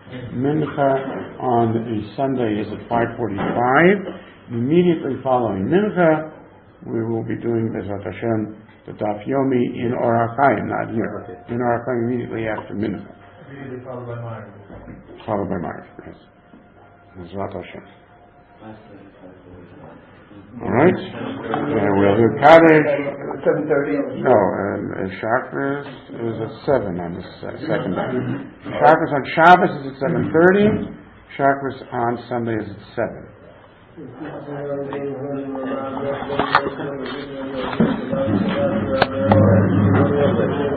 Mincha on a Sunday is at five forty-five. Immediately following Mincha, we will be doing Bezrat Hashem the Daf Yomi in Or HaChaim, not here. In Or HaChaim immediately after Mincha. Usually followed by Mark. Followed by Mark, yes. Mizrat Hashem. All right? And we'll do Kaddish. seven thirty. No, um, uh, Shacharis is at seven on the se- second day. Shacharis on Shabbos is at seven thirty. Shacharis on Sunday is at seven.